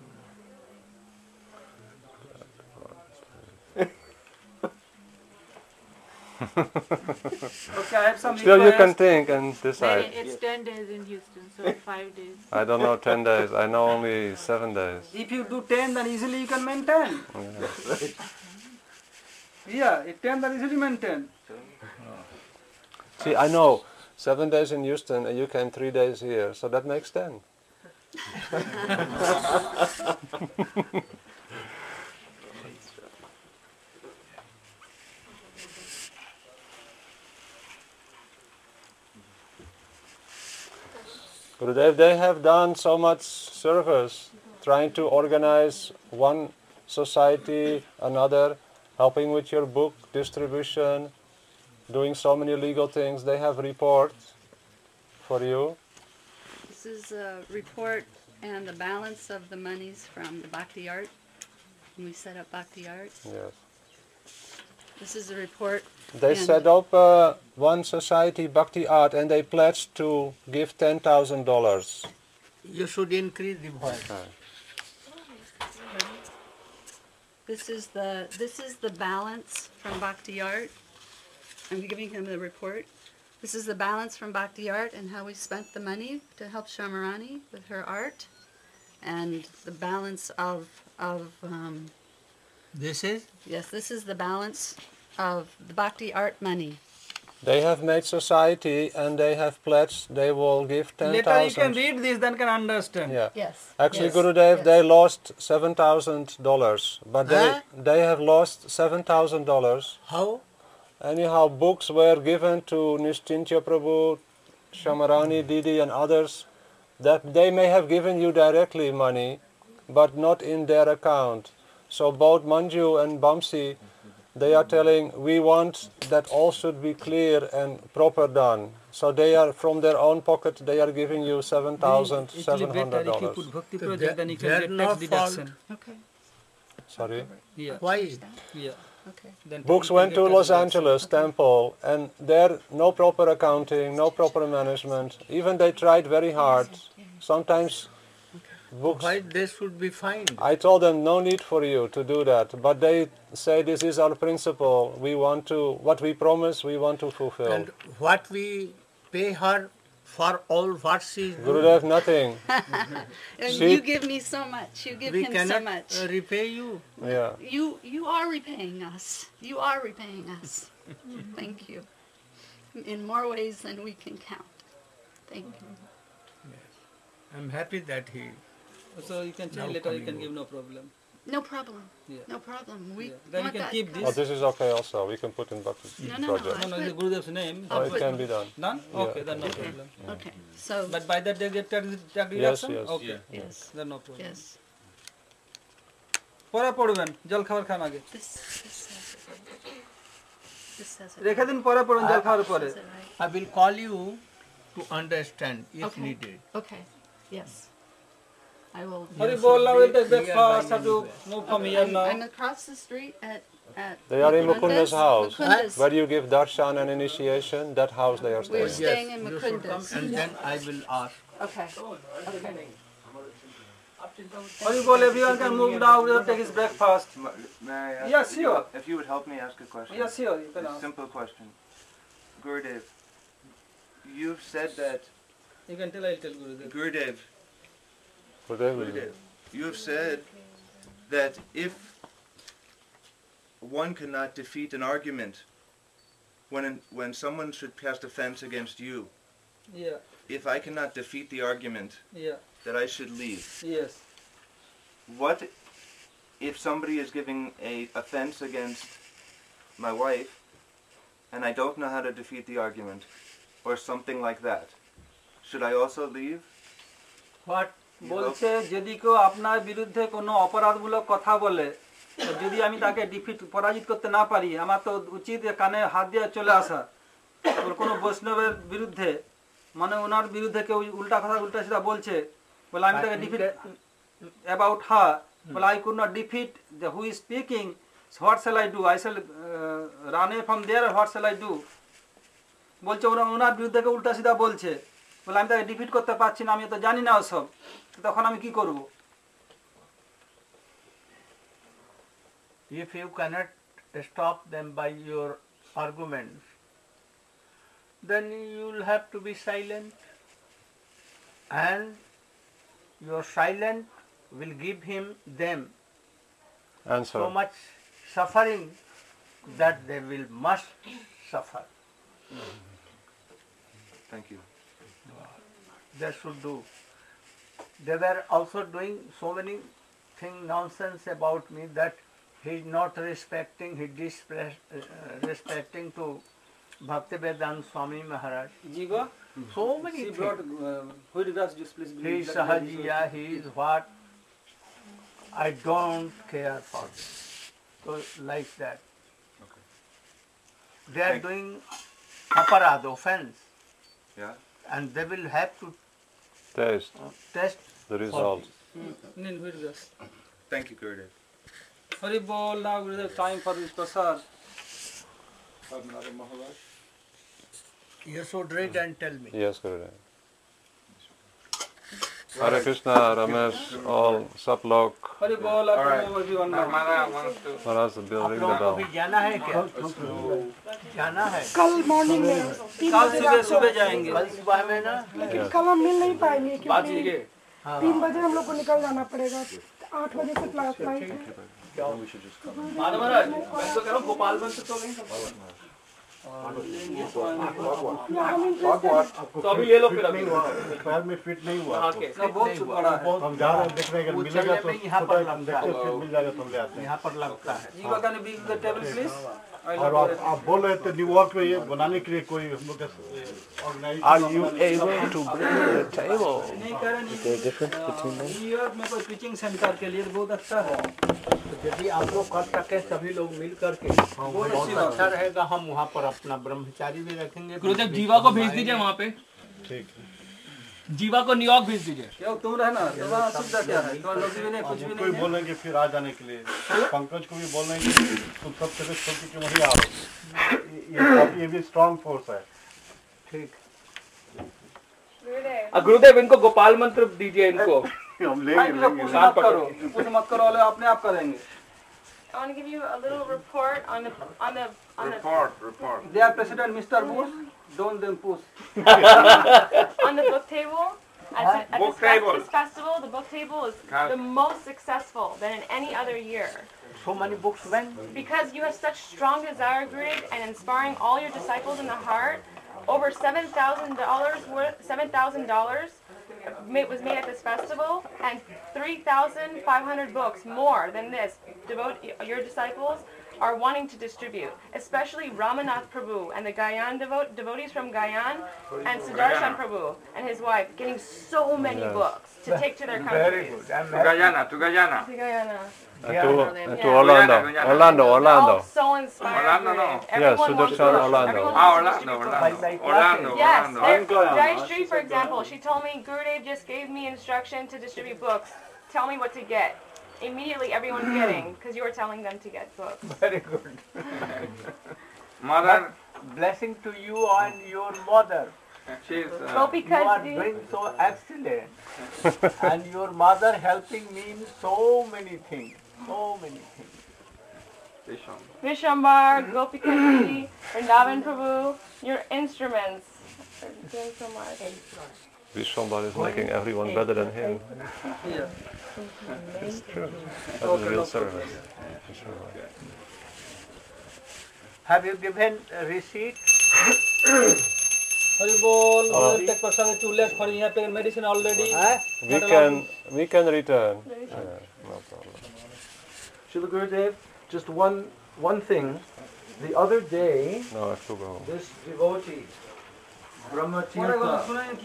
Okay, I have some Still, you can requests. think and नहीं, decide. it's ten days in Houston, so five days. I don't know ten days. I know only seven days. If you do ten, then easily you can maintain. Yeah. Yeah, if ten, then easily maintain. See, I know seven days in Houston and you came three days here, so that makes ten. Gurudev, they have done so much service, trying to organize one society, another, helping with your book distribution, doing so many legal things. They have reports for you. This is a report and the balance of the monies from the Bhakti Art. When we set up Bhakti Art. Yes. This is a report. They and set up uh, one society, Bhakti Art, and they pledged to give ten thousand dollars. You should increase the voice. This is the this is the balance from Bhakti Art. I'm giving him the report. This is the balance from Bhakti Art and how we spent the money to help Shamarani with her art, and the balance of of um, This is? yes, this is the balance of the Bhakti Art money. They have made society and they have pledged they will give ten Later you can thousand. read this, then can understand. Yeah. Yes. Actually, Yes. Gurudev, Yes. they lost seven thousand dollars, but they Huh? they have lost seven thousand dollars. How? Anyhow, books were given to Nishchintya Prabhu, Shamarani Didi, and others. That they may have given you directly money, but not in their account. So both Manju and Bamsi, they are telling we want that all should be clear and proper done. So they are from their own pocket. They are giving you seven thousand seven hundred Actually better if you dollars. put Bhakti So project, that- then you can they're get not tax deduction. Okay. Sorry. Yeah. Why? Yeah. Okay. Then Books you went can to get Los tax Angeles temple, and there no proper accounting, no proper management. Even they tried very hard. Sometimes books. Why they should be fined? I told them no need for you to do that, but they say this is our principle. We want to what we promise, we want to fulfill. And what we pay her for all what she is doing. Gurudev, nothing. And She- you give me so much. You give We him so cannot much. uh, repay you. Yeah. You you are repaying us. You are repaying us. Thank you. In more ways than we can count. Thank you. I'm happy that he. So you can Now change later, you coming can over. give no problem. No problem. Yeah. No problem. We Yeah. Then you want can that. keep Oh, this. this is okay also. We can put in Bhakti No, no, no, project. I No, no, it's Gurudev's name. Oh, it can be done. Done? Yeah. Okay, then no problem. Okay. So But by that they get tax tax Yes, deduction? yes. Okay. Yes. Then no problem. yes. পরে পড়বেন জল খাবার খান আগে This this says it right. This says it রেখে right. দিন পরে পড়ুন জল খাওয়ার পরে Says it right. I will call you to understand if Okay. needed. Okay. Yes. I will. Hari bol now will take breakfast, have to move from here I'm, now. I'm across the street at at. They are in Mukunda's house. Mukunda's. Where you give darshan and initiation, that house they are We're staying. staying in You should come Mukunda's. and then I will ask. Okay. Okay. Hari bol everyone can move now, we'll take his breakfast. May I ask Yes, if you sure. would- If you would help me ask a question. Yes, sure, you can A ask. simple question. Gurudev, you've said that. You can tell, I'll tell Gurudev. Gurudev, Gurudev will- Gurudev, you have said that if one cannot defeat an argument when an, when someone should cast offense against you, Yeah. if I cannot defeat the argument Yeah. that I should leave, Yes. what if somebody is giving a offense against my wife and I don't know how to defeat the argument or something like that? Should I also leave? What? বলছে যদি কেউ আপনার বিরুদ্ধে কোনো অপরাধমূলক কথা বলে যদি আমি তাকে ডিফিট পরাজিত করতে না পারি আমার তো উচিত কানে হাত দিয়ে চলে আসা ওর কোনো বৈষ্ণবের বিরুদ্ধে মানে ওনার বিরুদ্ধে কেউ উল্টা কথা উল্টা সিধা বলছে বলে আমি তাকে ডিফিট অ্যাবাউট হার বলে I could not defeat the who is speaking what shall I do I shall run a from there what shall I do বলছে ওরা ওনার বিরুদ্ধে কেউ উল্টা সিধা বলছে বলে আমি তাকে ডিফিট করতে পারছি না আমি তো জানি না ওসব তখন আমি কি করব? If you cannot stop them by your arguments, then you will have to be silent, and your silence will give him them Answer. so much suffering that they will must suffer. Thank you. They should do. They were also doing so many thing nonsense about me that he is not respecting, he disrespecting uh, to Bhaktivedanta Swami Maharaj. Jiva? So many She things. brought uh, Haridas juice, please. He is Sahajiya, he is what? I don't care for this. So like that. Okay. They are Thank doing aparad, offense. Yeah. And they will have to Taste uh, test the result. Nil Haridas. Thank you, Gurudev. Hari Bol, now Gurudev, time for this prasad. You should read and tell me. Yes, Gurudev. Hare Krishna, Ramesh, all Saplok. Hari Bol, everyone. Maharaj, the bell, ring the आप लोगों को भी bell. जाना है क्या? जाना है कल मॉर्निंग में तीन कल बजे सुबह रात को- सुबह जाएंगे कल सुबह में ना लेकिन कल हम मिल नहीं पाएंगे बाजी क्योंकि के तीन बजे हम लोग को निकल जाना पड़ेगा आठ बजे से क्लास फ्लाइट है माधव महाराज मैं तो कह रहा हूँ गोपालगंज से तो नहीं या हम इंटरेस्टेड तो अभी ले लो फिर अभी पैर में फिट नहीं हुआ हाँ, के सब बहुत बड़ा है हम जा रहे हैं देखने अगर वो मिलेगा चलने तो में यहाँ पर लगता देखते है। फिर मिल जाएगा तो ले आते हैं यहाँ पर लगता है Jeeva can be the table please और आप आप बोल रहे थे न्यूयॉर्क में ये बनाने के लिए कोई हम लोग organise Are you able to bring the table? नहीं कह रहे Is there a difference between them? New York में कोई टीचिंग सेंटर के लिए बहुत अच्छा है यदि आप लोग कर सके सभी लोग मिल करके बहुत अच्छा रहेगा। हम वहाँ पर अपना ब्रह्मचारी भी रखेंगे। गुरुदेव जीवा को भेज दीजिए वहाँ पे। ठीक जीवा को न्यूयॉर्क भेज दीजिए। क्यों तुम रहना तो वहाँ सुविधा क्या है तो लोग भी नहीं कुछ भी कोई नहीं है बोलेंगे फिर आ जाने के लिए पंकज को भी बोलेंगे तुम सब जगह छोड़ के वहीं आओ ये ये भी स्ट्रांग फोर्स है ठीक गुरुदेव इनको गोपाल मंत्र दीजिए इनको। हम लेंगे लेंगे कुछ मत करो कुछ मत करो वाले अपने आप करेंगे I want to give you a little report on the on the on the Report, report. they are president Mister Bush don't them push on the book table. At, the, at Book this, fe- table. this festival, the book table is Count. the most successful than in any other year. So many books when Because you have such strong desire grid and inspiring all your disciples in the heart, over seven thousand dollars worth, seven thousand dollars was made at this festival, and three thousand five hundred books more than this devote your disciples are wanting to distribute, especially Ramanath Prabhu and the Gayan devote, devotees from Gayan and Sudarshan Prabhu and his wife getting so many Yes. books to take to their very countries. good. I'm To Guyana, to Guyana. To Guyana. And Yeah. to, Yeah. and to Orlando. Orlando, Orlando. All so inspired. Orlando, no. Everyone Yes, wants Sudarshan, to- Orlando. everyone Ah, wants to Orlando, distribute Orlando. Like Orlando, Yes, Orlando. there- Jayashree, for example, she told me Gurudev just gave me instruction to distribute books. Tell me what to get. Immediately, everyone's getting because you were telling them to get books. very good. Mother, Blessing to you and your mother. she's. Well, Uh, You are because the, doing so excellent, and your mother helping me in so many things, so many things. Vishambar, Gopika Ji, Vrindavan Prabhu, your instruments are doing so much. Vishwambar is making everyone better than him. yeah It's true. That is real service. Vishwambar. Have you given a receipt? Haribol, we'll take prasad too late for you have taken medicine already. We can, we can return. Yeah, no problem. Srila Gurudev, just one one thing. The other day, No, I have to go. this devotee, Brahma Tirtha,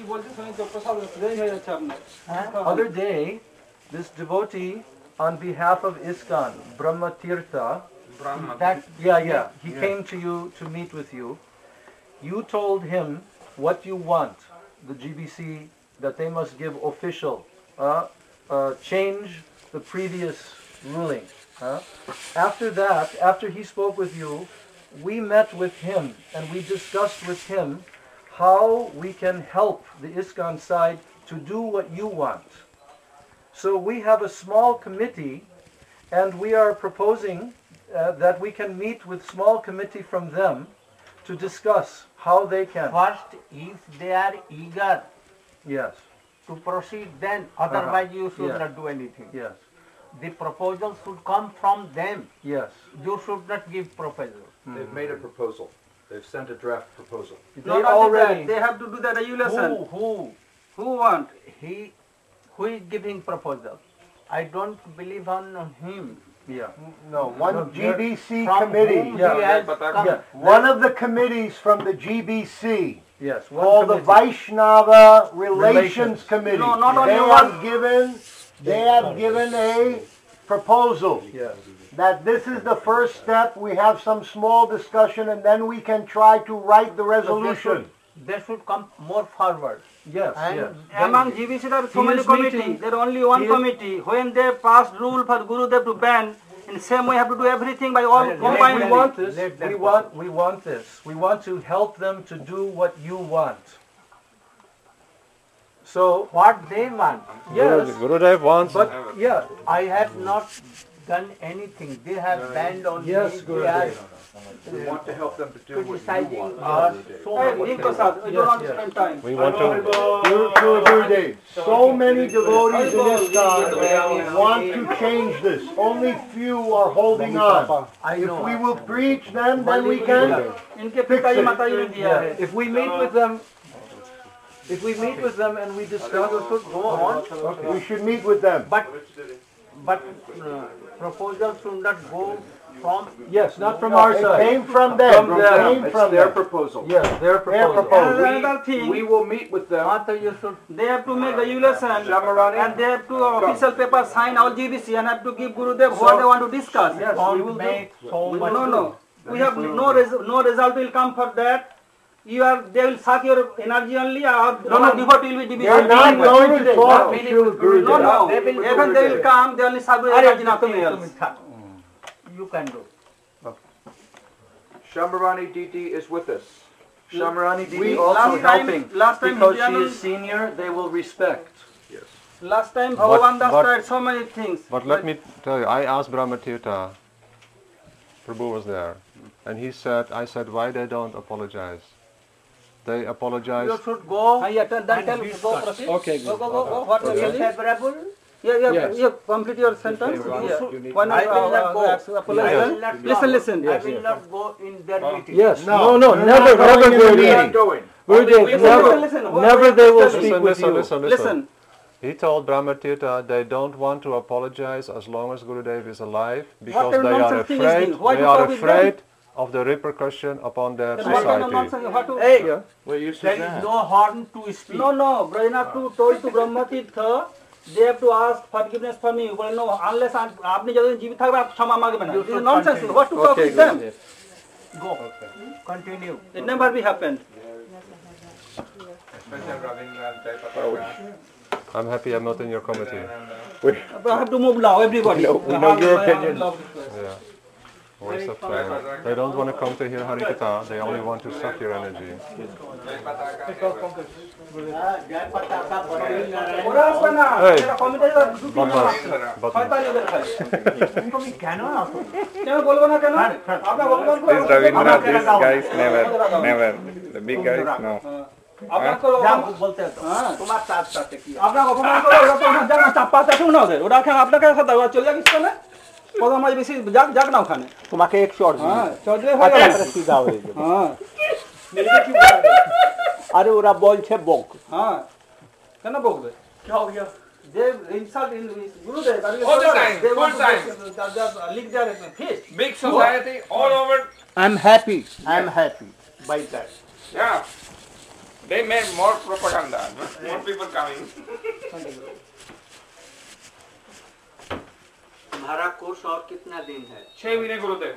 other day, this devotee, on behalf of ISKCON, Brahma Tirtha, that, yeah, yeah, he Yeah. came to you to meet with you. You told him what you want, the G B C, that they must give official, uh, uh, change the previous ruling. Huh? After that, after he spoke with you, we met with him and we discussed with him how we can help the ISKCON side to do what you want. So we have a small committee and we are proposing uh, that we can meet with small committee from them to discuss how they can. First, if they are eager Yes. to proceed, then otherwise Uh-huh. you should Yeah. not do anything. Yes. The proposal should come from them. Yes. You should not give proposal. They've made a proposal. They've sent a draft proposal. They Not only already- that, they have to do the regulation. Who? Who? Who want? He, who is giving proposal? I don't believe on him. Yeah. No, one No, G B C from committee. whom he has come. Yeah. One of the committees from the G B C. Yes. one Called the committee. Vaishnava Relations, Relations. Committee. No, not only they one. have given, they have given a proposal. Yes. That this is the first step. We have some small discussion, and then we can try to write the resolution. They should come more forward. Yes, And yes. Among G B C there are so He many is committees. meeting- There are only one he is- committee. When they pass rule for Gurudev to ban, in the same way have to do everything by all combined. We want this. We want. We want this. We want to help them to do what you want. So what they want. Yes. Gurudev wants. But yeah, I have not done anything. They have banned on Yes, me. They Gurudev. are We want to help them to do what you criticizing want. us so Hey, much. Neem Prasad, we don't want to spend time. We want to. Guru- Guru Gurudev, so many devotees in ISKCON want to change this. Only few are holding on. If we will preach them, then we can इनके fix पिताजी it. माताजी ने दिया yeah. है. If we meet with them, if we meet with them and we discuss, should go on. We should meet with them. But but uh, proposal should not go from. yes, not from No, our it side. came from them. From It them. came It's from their them. proposal. Yes, their proposal. proposal. And another thing, We will meet with them. Master, you should. they have to make regulation Shamarani, and they have to official paper sign all G B C and have to give Gurudev what they want to discuss. Yes, we will make so No, much. no. We have no res no result will come for that. You are they will suck your energy only or No, no. devotee will be They are not going to talk to Srila No, Gurudev. no. They will Even they will come, they only suck your energy, nothing else. You can do. Shamarani Diti is with us. Shamarani Didi We- also last time- helping last time because she Hinduyanu- is senior. They will respect. Last time But- Bhagavan Das but- tried so many things. But let me tell you, I asked Brahmatirtha, Prabhu was there, and he said, I said, why they don't apologize? They apologize. You should go. Ah, yeah, tell, then and tell, discuss. go proceed. Okay, Go, good. go, go, go. What Is you're it telling? favorable? Yeah, yeah, Yes. yeah. Complete your sentence. You Yeah. should- Why not, I will uh, not uh, go. uh, apologize? I will not Listen, come. listen. I will not go in their meeting. Yes. No, No, no, you're never, not never going in the Gurudev. meeting. Going. Gurudev, Listen, never, listen, listen. What- never what they you will tell- speak Listen, with listen, you. listen, listen. Listen. He told Brahmatirtha they don't want to apologize as long as Gurudev is alive because kind of they are nonsense thing is afraid. this? Why They you are talk with them? afraid of the repercussion upon their Then what kind of society. nonsense? What to- Hey, Yeah. there is no harm to speak. No, no. Brahmanath to told to Brahmatirtha, they have to ask forgiveness for me. Well, no, unless आप आपने जब जीवित था आप क्षमा मांगे बना. This is nonsense. What to talk Okay, with them? Go. Continue. It never be happened. I'm happy I'm not in your committee. We have to move now, everybody. We know- we know your opinion. Love. Yeah. Waste of time. They don't want to come to hear Harikatha, they only want to suck your energy. Hey, Badmash, Badmash. তুমি কেন আসো? কেন বলবো না কেন? আপনার ভগবান को- This Ravindra, these guys never, never. The big guys, no. আপনাকে যা অপমান- বলতে তো হ্যাঁ। তোমার তার সাথে কি আপনাকে অপমান করে ওরা তো যাক না চাপা চাটুক না ওদের ওরা এখন আপনাকে সাথে ওরা চলে যাক স্কুলে প্রথম মাঝে বেশি যাক যাক না ওখানে তোমাকে এক শট হ্যাঁ চলে হয়ে গেল সিধা হয়ে যাবে হ্যাঁ আরে ওরা বলছে বক হ্যাঁ কেন বকবে क्या हो गया they insult in Gurudev all the time they full want to time just, just lick their feet big society all over I'm happy. I'm happy by that. yeah they made more propaganda more people coming तुम्हारा course और कितना दिन है छह महीने गुरुदेव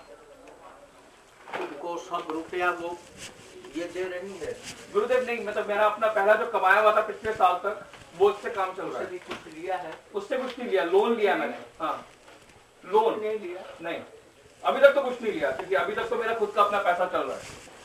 उनको सब रुपया वो ये दे रही है गुरुदेव नहीं मतलब मेरा अपना पहला जो कमाया हुआ था पिछले साल तक वो उससे काम चल रहा है भी कुछ लिया है उससे कुछ नहीं लिया लोन लिया मैंने हाँ लोन नहीं लिया नहीं अभी तक तो कुछ नहीं लिया क्योंकि अभी तक तो मेरा खुद का अपना पैसा चल रहा है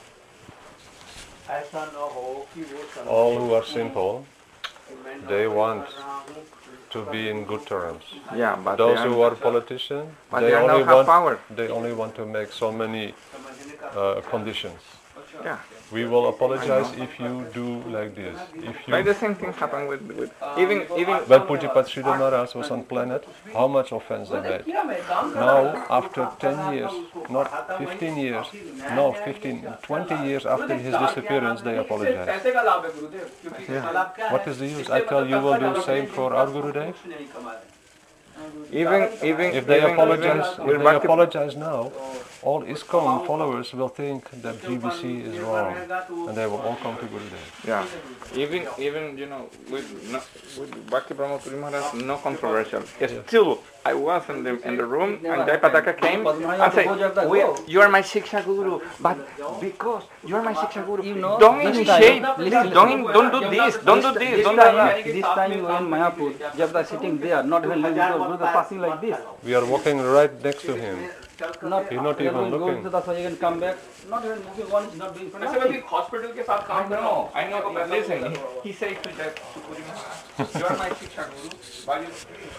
ऐसा न हो कि वो All who are simple, they want to be in good terms. Yeah, but those they are- who are politicians, but they they are only not have want power. they only want to make so many uh, conditions. Yeah. We will apologize if you do like this. If you Like the same things happen with, with even even when Pujipat Sridhar Maharaj was on planet, how much offense they made. Now, after ten years, not fifteen years, no, fifteen, twenty years after his disappearance, they apologize. पैसे का लाभ है गुरुदेव क्योंकि Yeah. What is the use? I tell you will do the same for our Gurudev. even even If they even, apologize, even if with they Bhakti- apologize now, all ISKCON followers will think that G B C is wrong, and they will all come to Gurudev. Yeah, even even you know with no, with Bhakti Pramod Puri Maharaj, no controversial. Still, I was in the in the room and Jai Pataka came and said, we, "You are my Shiksha Guru, but because you are my Shiksha Guru, don't initiate, please, don't don't do this, don't do this, don't do that." this time you were in Mayapur jab they sitting there not even like this Gurudev passing like this We are walking right next to him. not He's not they even will go looking. to the side again come back not even moving one is not doing मैं से भी hospital के साथ काम कर रहा हूँ I know listen he, he said to that to Puri Maharaj you are my Shiksha Guru why you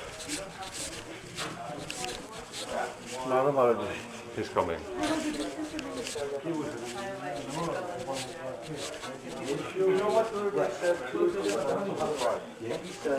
Nara Maharaj is coming. You know what Gurudev said? He said,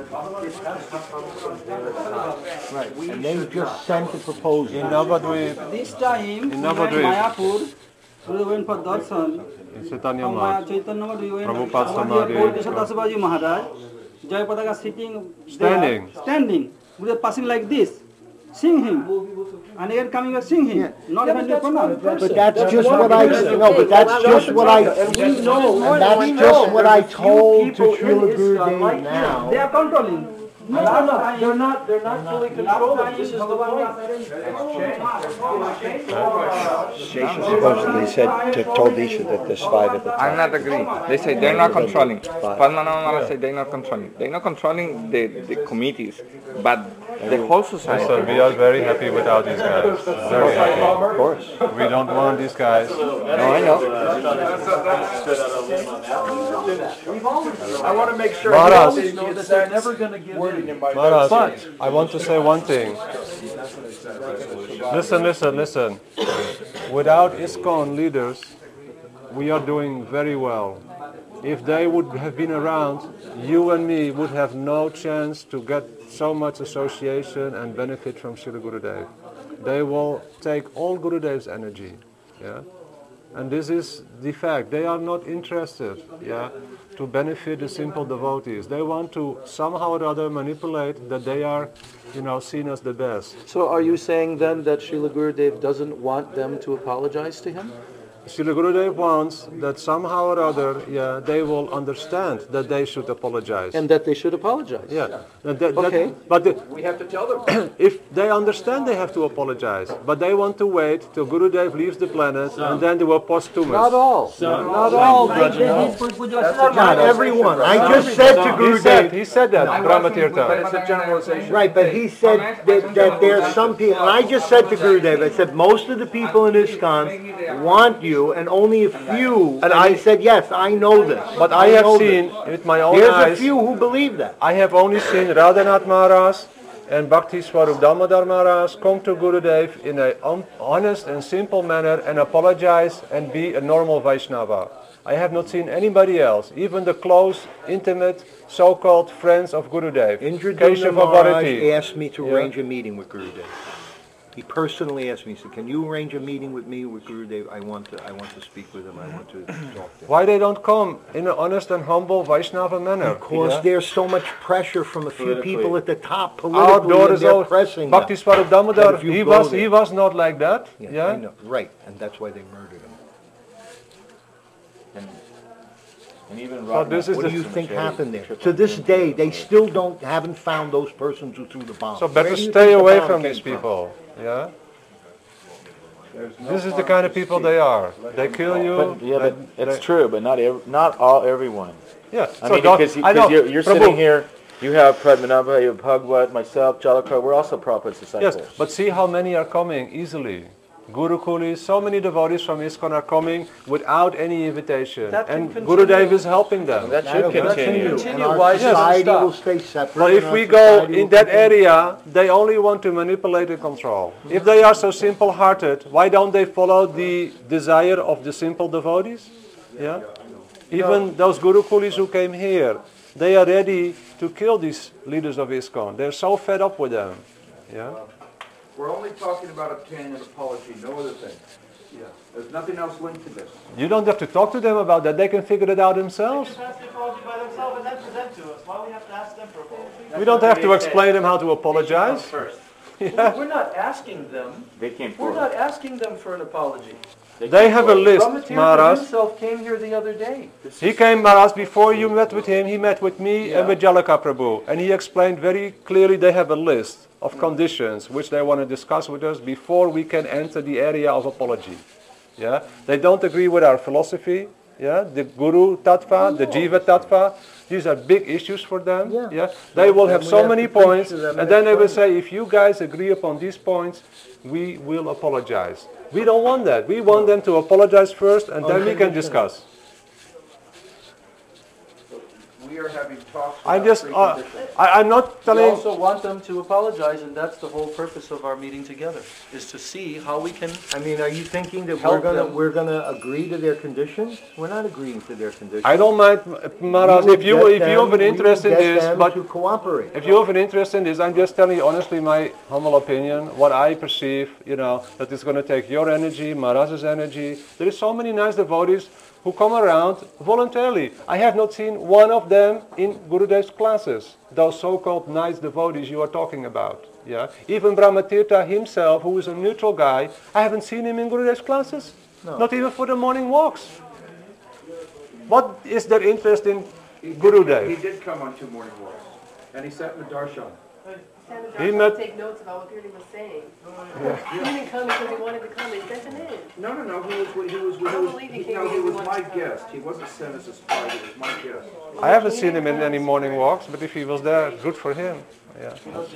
right. And they just sent a proposal. In Navadvip, this time In in Navadvip. Mayapur we went for darshan in Chaitanya from Math, Maya Chaitanya Math we went Prabhupada over here, Samadhi, Dasavaji Maharaj Jai Pataka sitting Standing. there, standing Gurudev passing like this sing him and again coming and sing him not even do pranam But that's just what I no, but that's just what I and that's just what I told to Srila Gurudev now. they are controlling No, no, no, they're not, they're not fully controlled. This is the point. Shesha supposedly said to told Isha that there's five at the top. I'm not agreeing. They say they're not controlling. Padmanabha Maharaj say they're not controlling. They're not controlling the, the committees, but the whole society. Listen, we are very happy without these guys. Very happy. Of course. We don't want these guys. No, I know. I want to make sure Maharaj. they know that they're never going to give in. Maharaj, I want to say one thing. Listen, listen, listen. Without ISKCON leaders, we are doing very well. If they would have been around, you and me would have no chance to get so much association and benefit from Srila Gurudev. They will take all Gurudev's energy. Yeah? And this is the fact. They are not interested, yeah, to benefit the simple devotees. They want to somehow or other manipulate that they are, you know, seen as the best. So are you saying then that Srila Gurudev doesn't want them to apologize to him? Srila Gurudev wants that somehow or other, yeah, they will understand that they should apologize. And that they should apologize? Yeah. That- that- that- Okay. but the, We have to tell them. if they understand they have to apologize, but they want to wait till Gurudev leaves the planet and then they will posthumous. Not all. Not all. Not everyone. I just said to He said, Gurudev. he said that, Brahmatirtha. It's a generalization. Right, but he said that, that there are some people, and I just said to Gurudev, I said, most of the people in ISKCON want you, and only a few, and I said, yes, I know this. But I have know seen this. with my own There's eyes. a few who believe that. I have only seen Radhanath Maharaj and Bhakti Swarup Damodar Maharaj come to Gurudev in an honest and simple manner and apologize and be a normal Vaishnava. I have not seen anybody else, even the close, intimate, so-called friends of Gurudev. Indra Keshava Maharaj Bharati. asked me to Yeah. arrange a meeting with Gurudev. He personally asked me, he said, can you arrange a meeting with me, with Gurudev? I want to, I want to speak with him, I want to talk to him. Why they don't come in an honest and humble Vaishnava manner? Because yeah? there's so much pressure from a few Politically. people at the top Our politically, door and is they're open. pressing Bhakti them. Swarup That Damodar, if you he go was, there- he was not like that. Yeah, Yeah, I know, right, and that's why they murdered him. And, and even So this is What the- do you think happened there? To this day, they still don't, haven't found those persons who threw the bomb. So Where better do you stay think the away bomb from came these people. Yeah. This is the kind of people they are. They kill you. But, yeah, but they- it's they- true, but not ev- not all everyone. Yeah, I so mean, don't- because, you, I know, because you're, you're Prabhu. sitting here, you have Padmanabha, you have Bhagwat, myself, Jalakar, we're also Prabhupada's disciples. Yes, but see how many are coming easily. Guru Kulis, so many devotees from ISKCON are coming without any invitation. That can And continue. Gurudev is helping them. That should continue. And our society will stay separate. Well, and if our we go society in will that continue. area, they only want to manipulate and control. If they are so simple-hearted, why don't they follow the desire of the simple devotees? Yeah. Even those Guru Kulis who came here, they are ready to kill these leaders of ISKCON. They're so fed up with them. Yeah. We're only talking about obtaining an apology, no other thing. Yeah. There's nothing else linked to this. You don't have to talk to them about that. They can figure it out themselves. They can pass the apology by themselves and then present to us. Why do we have to ask them for apology? We don't have to explain them how to apologize. First. Yeah. We're not asking them. They came We're forward. not asking them for an apology. They have a list, Brahmatirtha Maharaj. himself came here the other day. He came, Maharaj, before you met with him, he met with me and with Jalaka Prabhu. And he explained very clearly they have a list of conditions which they want to discuss with us before we can enter the area of apology. Yeah? They don't agree with our philosophy, yeah? The Guru Tattva, the Jiva Tattva. These are big issues for them. Yeah. Yeah? They will have Then we so have many to preach points, to them and and then they will explain say, if you guys agree upon these points, we will apologize. We don't want that. We want them to apologize first, and then we can discuss. We are having talks I'm without just, uh, preconditions. I, I'm not We telling. also want them to apologize, and that's the whole purpose of our meeting together, is to see how we can. I mean, are you thinking that we're Help gonna, them. we're gonna agree to their conditions? We're not agreeing to their conditions. I don't mind, Maharaj, We will if you get if you have them- an we interest will in get this, them but to cooperate. if you have an interest in this, I'm just telling you honestly my humble opinion, what I perceive, you know, that it's going to take your energy, Maharaj's energy. There is so many nice devotees who come around voluntarily. I have not seen one of them in Gurudev's classes, those so-called nice devotees you are talking about. Yeah, even Brahmatirtha himself, who is a neutral guy, I haven't seen him in Gurudev's classes. No. Not even for the morning walks. What is their interest in Gurudev? He did come on two morning walks, and he sat in the darshan. He He met- take notes about what Peter was saying. He didn't come because he wanted to come. He sent him in. No, no, no, he was, he was, he I don't was, believe he he, came no, here he was because he my wanted to come. guest. He wasn't sent as a spy, he was my guest. I haven't seen him in any morning walks, but if he was there, good for him. Yeah.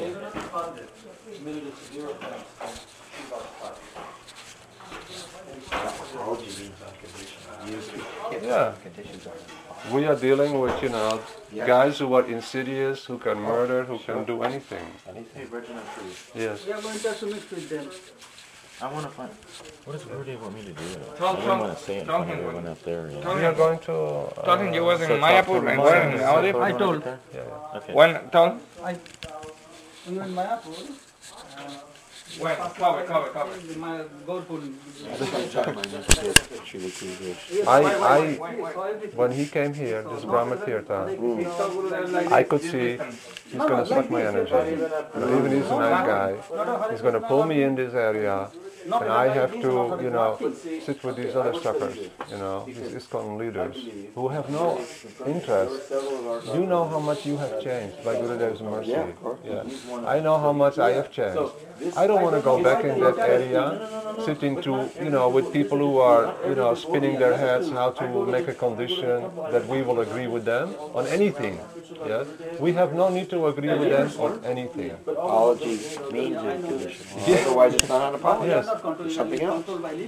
Yeah. We are dealing with, you know, guys who are insidious, who can murder, who can do anything. Hey, Reginald, please. Yes. We are going to submit with them. I want to find. What does Gurudev want me to do? Tell- I don't tell- want to say it in tell front of him everyone up there. You tell know. We are going to. Uh, Tell him you was in set up Mayapur for and Mayapur. we're in Navadip. I told. Yeah, yeah. Okay. When, tell, I, we were in Mayapur. Uh, when, cover, cover, cover. My Gaurpur. I, I, when he came here, this Brahmatirtha, I could see he's going to suck my energy. You know, even he's a nice guy, he's going to pull me in this area, and I have to, you know, sit with these other suckers, you know, these ISKCON leaders, who have no interest. You know how much you have changed by Gurudev's mercy. Yeah. I know how much I have changed. I don't want to go back in that area, sitting to, you know, with people who are, you know, spinning their heads how to make a condition that we will agree with them on anything. Yes, we have no need to agree with them on anything. Apology means a condition. Yes. Otherwise, it's not an apology. Yes. It's something else.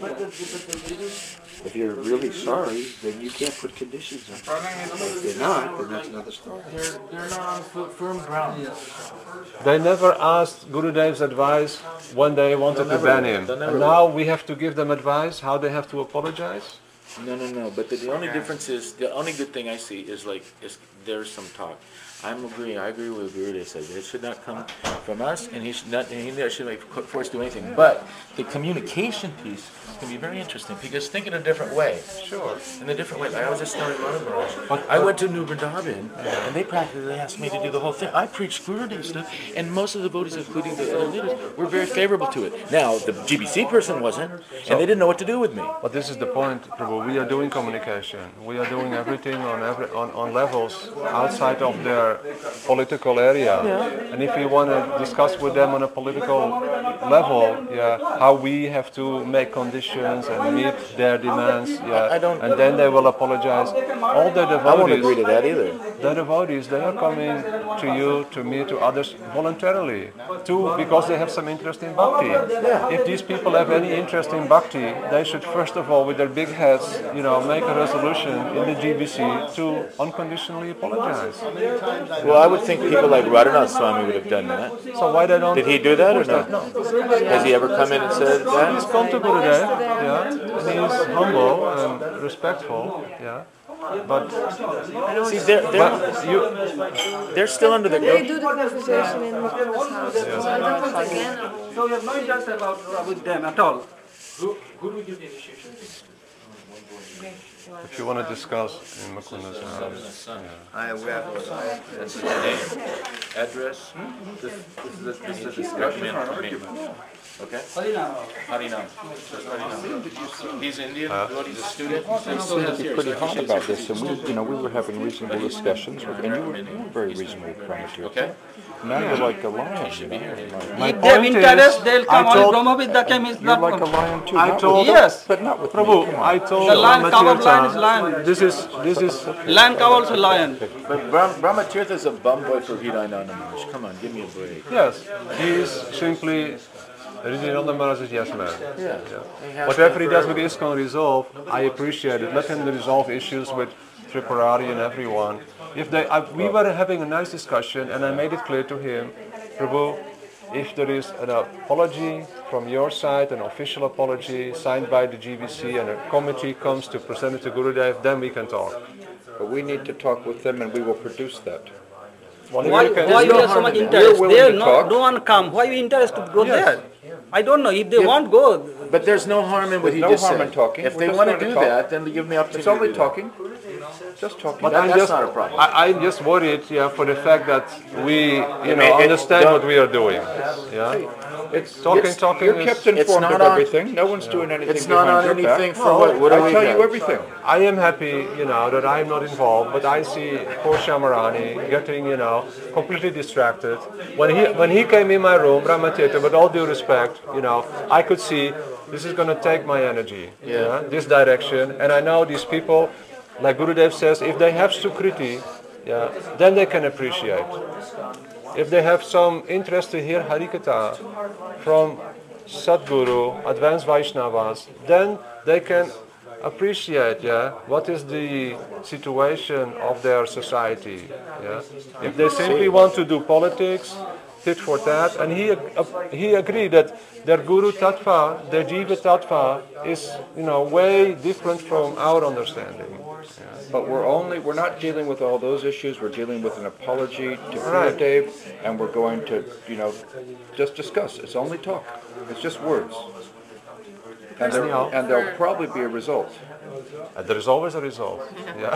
If you're really sorry, then you can't put conditions on it. If you're not, then that's another story. They're, they're not on f- firm ground. They never asked Gurudev's advice when they wanted to ban him. And now we have to give them advice how they have to apologize? No, no, no. But the, the only difference is the only good thing I see is like is there's some talk. I'm agreeing. I agree with Gurudev said. It should not come from us, and he should not. And he should make force do anything. But the communication piece can be very interesting because think in a different way. Sure. In a different way. Like I was just telling Maharaj. I went to New Vrindavan, and they practically asked me to do the whole thing. I preached Gurudev stuff, and most of the devotees, including the other leaders, were very favorable to it. Now the G B C person wasn't, and they didn't know what to do with me. But this is the point, Prabhu. We are doing communication. We are doing everything on every on, on levels outside of their political area. Yeah. And if we want to discuss with them on a political level, yeah, how we have to make conditions and meet their demands, yeah, I don't, and then they will apologize. All the devotees, I won't agree to that either. The devotees, they are coming to you, to me, to others voluntarily, too, because they have some interest in bhakti. Yeah. If these people have any interest in bhakti, they should first of all, with their big heads, you know, make a resolution in the G B C to unconditionally apologize. Well, I would think people like Radhanath Swami would have done that. So why they don't? Did he do that or not? No. Has he ever come in and said that? He's come to Gurudev, yeah, and he's humble and respectful, yeah. But see, they're, they're, but you, they're still under the They do the conversation in Mukunda's house. Yeah. So it happens again. So you're not just about uh, with them at all. Who, who do we give the initiation? if you want to discuss in Mukunda's house, yeah. I have, that's his name, address. This, this, this is a discussion. Okay? Harinam. Harinam. Harinam. He's Indian, Uh, he's a student. You seem to be pretty hot about this, and we, you know, we were having reasonable discussions, and you were, you were very reasonably premature. Okay. Now you're like a lion, you know. My If they have point interest, is, they'll I come. Only told- Brahmavidya came is You're not. like a lion too. I not told- with, Yes. but not with Prabhu, me. Come on. I told The lion covered lion is Ramatirtha, lion. this is, this is, Lion covers a lion. But Brahm, Brahmatirtha is a bum boy for Hridayananda Maharaj. Come on, give me a break. yes, he is simply, Hridayananda Maharaj is yes man. Yeah. He has Whatever been he does with forever. ISKCON resolve, I appreciate it. Let him resolve issues with Tripurari and everyone. If they, I, we were having a nice discussion, and I made it clear to him, Prabhu, if there is an apology from your side, an official apology signed by the G B C, and a committee comes to present it to Gurudev, then we can talk. But we need to talk with them, and we will produce that. Well, Why, you can- why you have so much interest? willing They to no, talk. no one come. Why you interested to go Yes. there? I don't know. If they Yeah. want, go. But there's no harm in what There's he no just harm said. in talking. If We're they just want to going to do talk. that, then give me opportunity. It's only to do that. talking. Just talking. But That- I'm that's just, not a problem. I, I'm just worried, yeah, for the fact that we, you mean, know, it- understand don't- what we are doing. Yeah. It's Talking, it's- talking You're is- kept It's informed not of on- everything. No one's doing anything. It's not behind on your anything back. for what? What do I we tell got? you everything. I am happy, you know, that I'm not involved, but I see poor Shamarani getting, you know, completely distracted. When he when he came in my room, Brahmatirtha, with all due respect, you know, I could see this is going to take my energy, Yeah. yeah, this direction, and I know these people, like Gurudev says, if they have sukriti, yeah, then they can appreciate. If they have some interest to hear Harikatha from Sadguru, advanced Vaishnavas, then they can appreciate, yeah, what is the situation of their society. Yeah. If they simply want to do politics, tit for tat, and he uh, he agreed that their Guru Tattva, their Jiva Tattva is, you know, way different from our understanding. But we're only, we're not dealing with all those issues. We're dealing with an apology to Right. Gurudev, and we're going to, you know, just discuss. It's only talk. It's just words. And, there, Anyhow. and there'll probably be a result. And there is always a result. Yeah.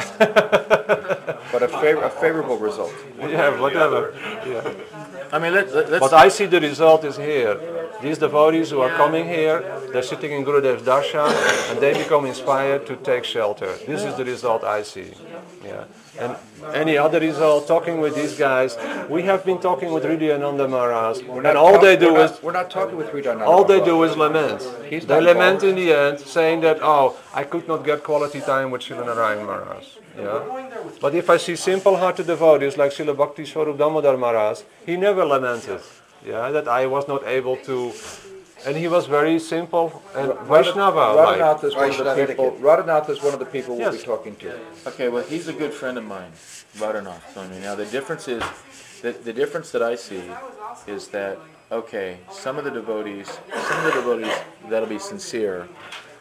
But a, favor, a favorable result. Yeah, whatever. Yeah. I mean, let, let, let's. But I see the result is here. These devotees who are coming here, they're sitting in Gurudev's darshan, and they become inspired to take shelter. This is the result I see. Yeah. And any other result, talking with these guys, we have been talking with Hridayananda Maharaj, We're and not all talk- they do we're is not, we're not talking with Hridayananda. all they do Maharaj. is lament. He's They not lament involved. in the end, saying that, oh, I could not get quality time with Srila Narayan Maharaj. Yeah? But if I see simple-hearted devotees like Srila Bhakti Swarup Damodar Maharaj, he never lamented, yeah, that I was not able to. And he was very simple and Vaishnava. Radhanath is one of the people. Radhanath is one of the people we'll Yes. be talking to. Okay, well, he's a good friend of mine, Radhanath Swami. Now, the difference is, the, the difference that I see is that, okay, some of the devotees, some of the devotees that'll be sincere,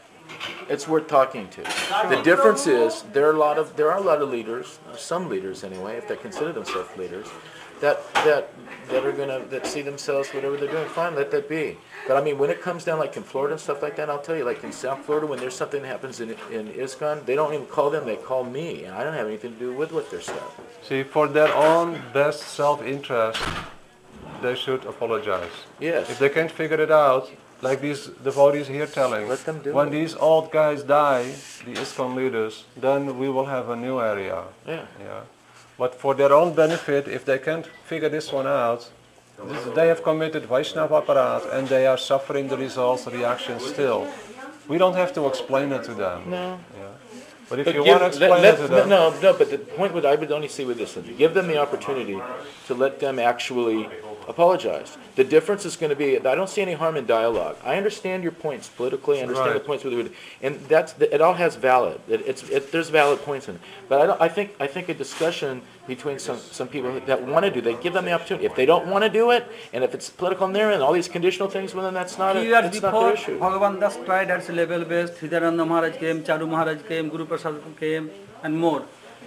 it's worth talking to. The difference is there are a lot of there are a lot of leaders, some leaders anyway, if they consider themselves leaders, that that that are gonna that see themselves whatever they're doing. Fine, let that be. But I mean, when it comes down like in Florida and stuff like that, I'll tell you, like in South Florida, when there's something that happens in in ISKCON, they don't even call them; they call me, and I don't have anything to do with with their stuff. See, for their own best self-interest, they should apologize. Yes. If they can't figure it out, like these devotees here telling, let them do when it. these old guys die, the ISKCON leaders, then we will have a new area. Yeah. Yeah. But for their own benefit, if they can't figure this one out, this, they have committed Vaishnava aparat and they are suffering the results, reactions still. We don't have to explain it to them. No. Yeah. But if But you give- want to explain let- let- it to them... No, no, but the point would I would only see with this, give them the opportunity to let them actually apologize. The difference is going to be, I don't see any harm in dialogue. I understand your points politically, I understand Right. the points with it, and that's, it all has valid, it, it's, it, there's valid points in it. But I, don't, I think I think a discussion between some, some people that want to do, they give them the opportunity. If they don't want to do it, and if it's political in there and all these conditional things, well then that's not, a, Few years that's not before, their issue. Bhagavan Das tried at level based. Hridayananda Maharaj came, Charu Maharaj came, Guru Prasad came, and more.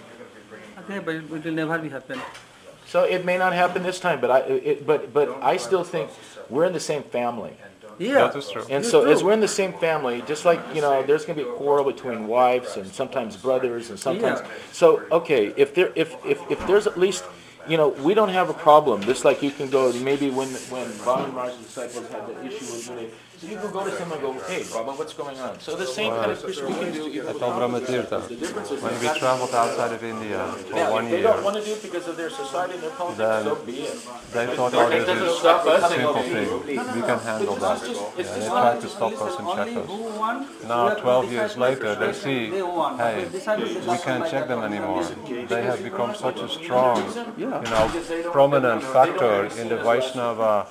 I think, but it will never be happen. So it may not happen this time, but I, it, but but I still think we're in the same family. Yeah, that is true. And It's so true. as we're in the same family, just like, you know, there's going to be a quarrel between wives and sometimes brothers and sometimes. Yeah. So okay, if there if, if if there's at least, you know, we don't have a problem. Just like you can go maybe when when Baba Maharaj's disciples had the issue with me. So you can go to someone and go, hey, Baba, what's going on? So the same kind of Krishna we can do. even I with told our brothers. Brahmatirtha, The difference is when we that's- traveled outside of India for Now, one if they year, don't want to do it because of their society and their politics, then so be it. they thought, It oh, this doesn't is stop us. a simple thing. We can handle that. Yeah, they tried to stop us and check us. Now, twelve years later, they see, hey, we can't check them anymore. They have become such a strong, you know, prominent factor in the Vaishnava,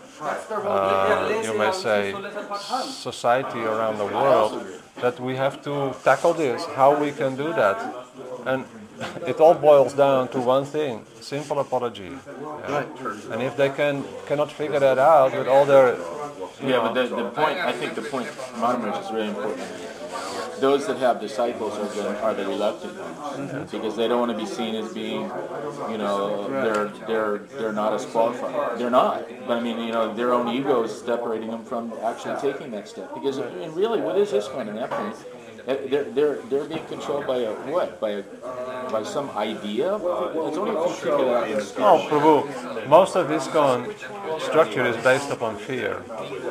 uh, you may say, society around the world, that we have to tackle this, how we can do that. And it all boils down to one thing, simple apology. Yeah. And if they can cannot figure that out with all their... you Yeah, know, but the, the point, I think the point, Maharaj, is really important. Those that have disciples are the, are the reluctant ones, because they don't want to be seen as being, you know, they're they're they're not as qualified. They're not. But I mean, you know, their own ego is separating them from actually taking that step. Because I mean, really, what is this one at that point? They're they're they're being controlled by a what? By a by some idea? It's only if you figure that out. Oh, Prabhu, most of ISKCON structure is based upon fear.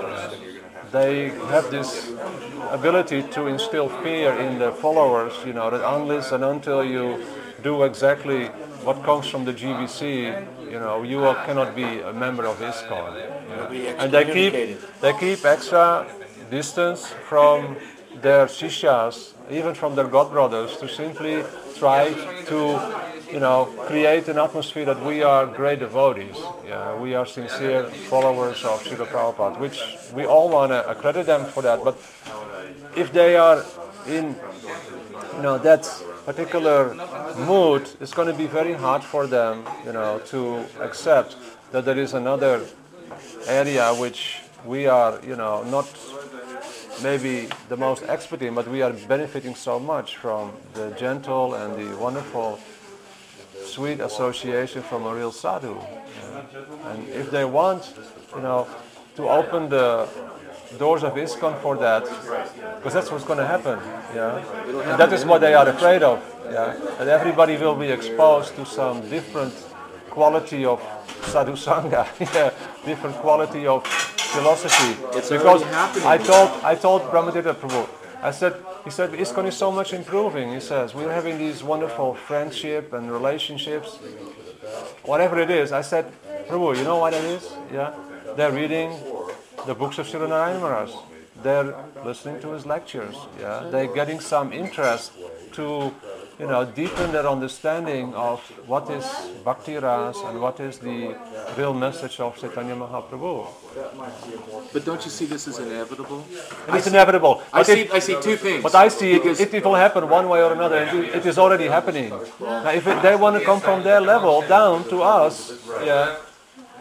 They have this ability to instill fear in the followers, you know, that unless and until you do exactly what comes from the G B C, you know, you are, cannot be a member of ISKCON. You know. And they keep, they keep extra distance from their shishas, even from their godbrothers, to simply try to, you know, create an atmosphere that we are great devotees. Yeah, we are sincere followers of Srila Prabhupada, which we all want to accredit them for that. But if they are in, you know, that particular mood, it's going to be very hard for them, you know, to accept that there is another area which we are, you know, not maybe the most expert in, but we are benefiting so much from the gentle and the wonderful, sweet association from a real sadhu. Yeah. And if they want, you know, to open the doors of ISKCON for that, because that's what's going to happen. Yeah, and that is what they are afraid of. Yeah, and everybody will be exposed to some different quality of sadhu sangha, yeah, different quality of philosophy. It's because already happening. I told I told Brahmatirtha Prabhu, I said, he said, ISKCON is so much improving. He says, we're having these wonderful friendship and relationships, whatever it is. I said, Prabhu, you know what it is? Yeah, they're reading the books of Srila Narayana Maharaj. They're listening to his lectures. Yeah, they're getting some interest to, you know, deepen their understanding of what is Bhakti Ras and what is the real message of Chaitanya Mahaprabhu. But don't you see this as inevitable? It is inevitable. I But see. it- I see two things. But I see it, Because- it, it will happen one way or another. It, it is already happening. Now, if it, they want to come from their level down to us, yeah,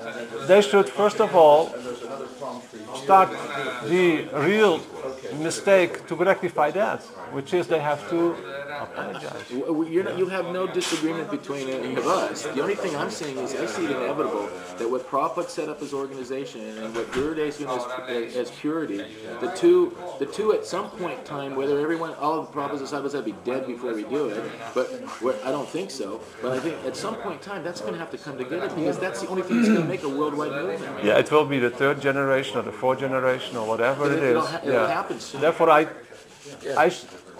they should first of all start the real mistake to rectify that, which is they have to apologize. You're not, you have no disagreement between any of us. The only thing I'm saying is I see it inevitable that what Prabhupada set up as organization and what Gurudev is doing as, as purity, the two, the two at some point in time, whether everyone, all of the Prabhupada's disciples have to be dead before we do it, but I don't think so. But I think at some point in time that's going to have to come together because that's the only thing that's going to make a worldwide movement. Yeah, it will be the third generation or the fourth generation or whatever But it it'll is. ha- it'll yeah. happen soon. Therefore, I, Yeah. I,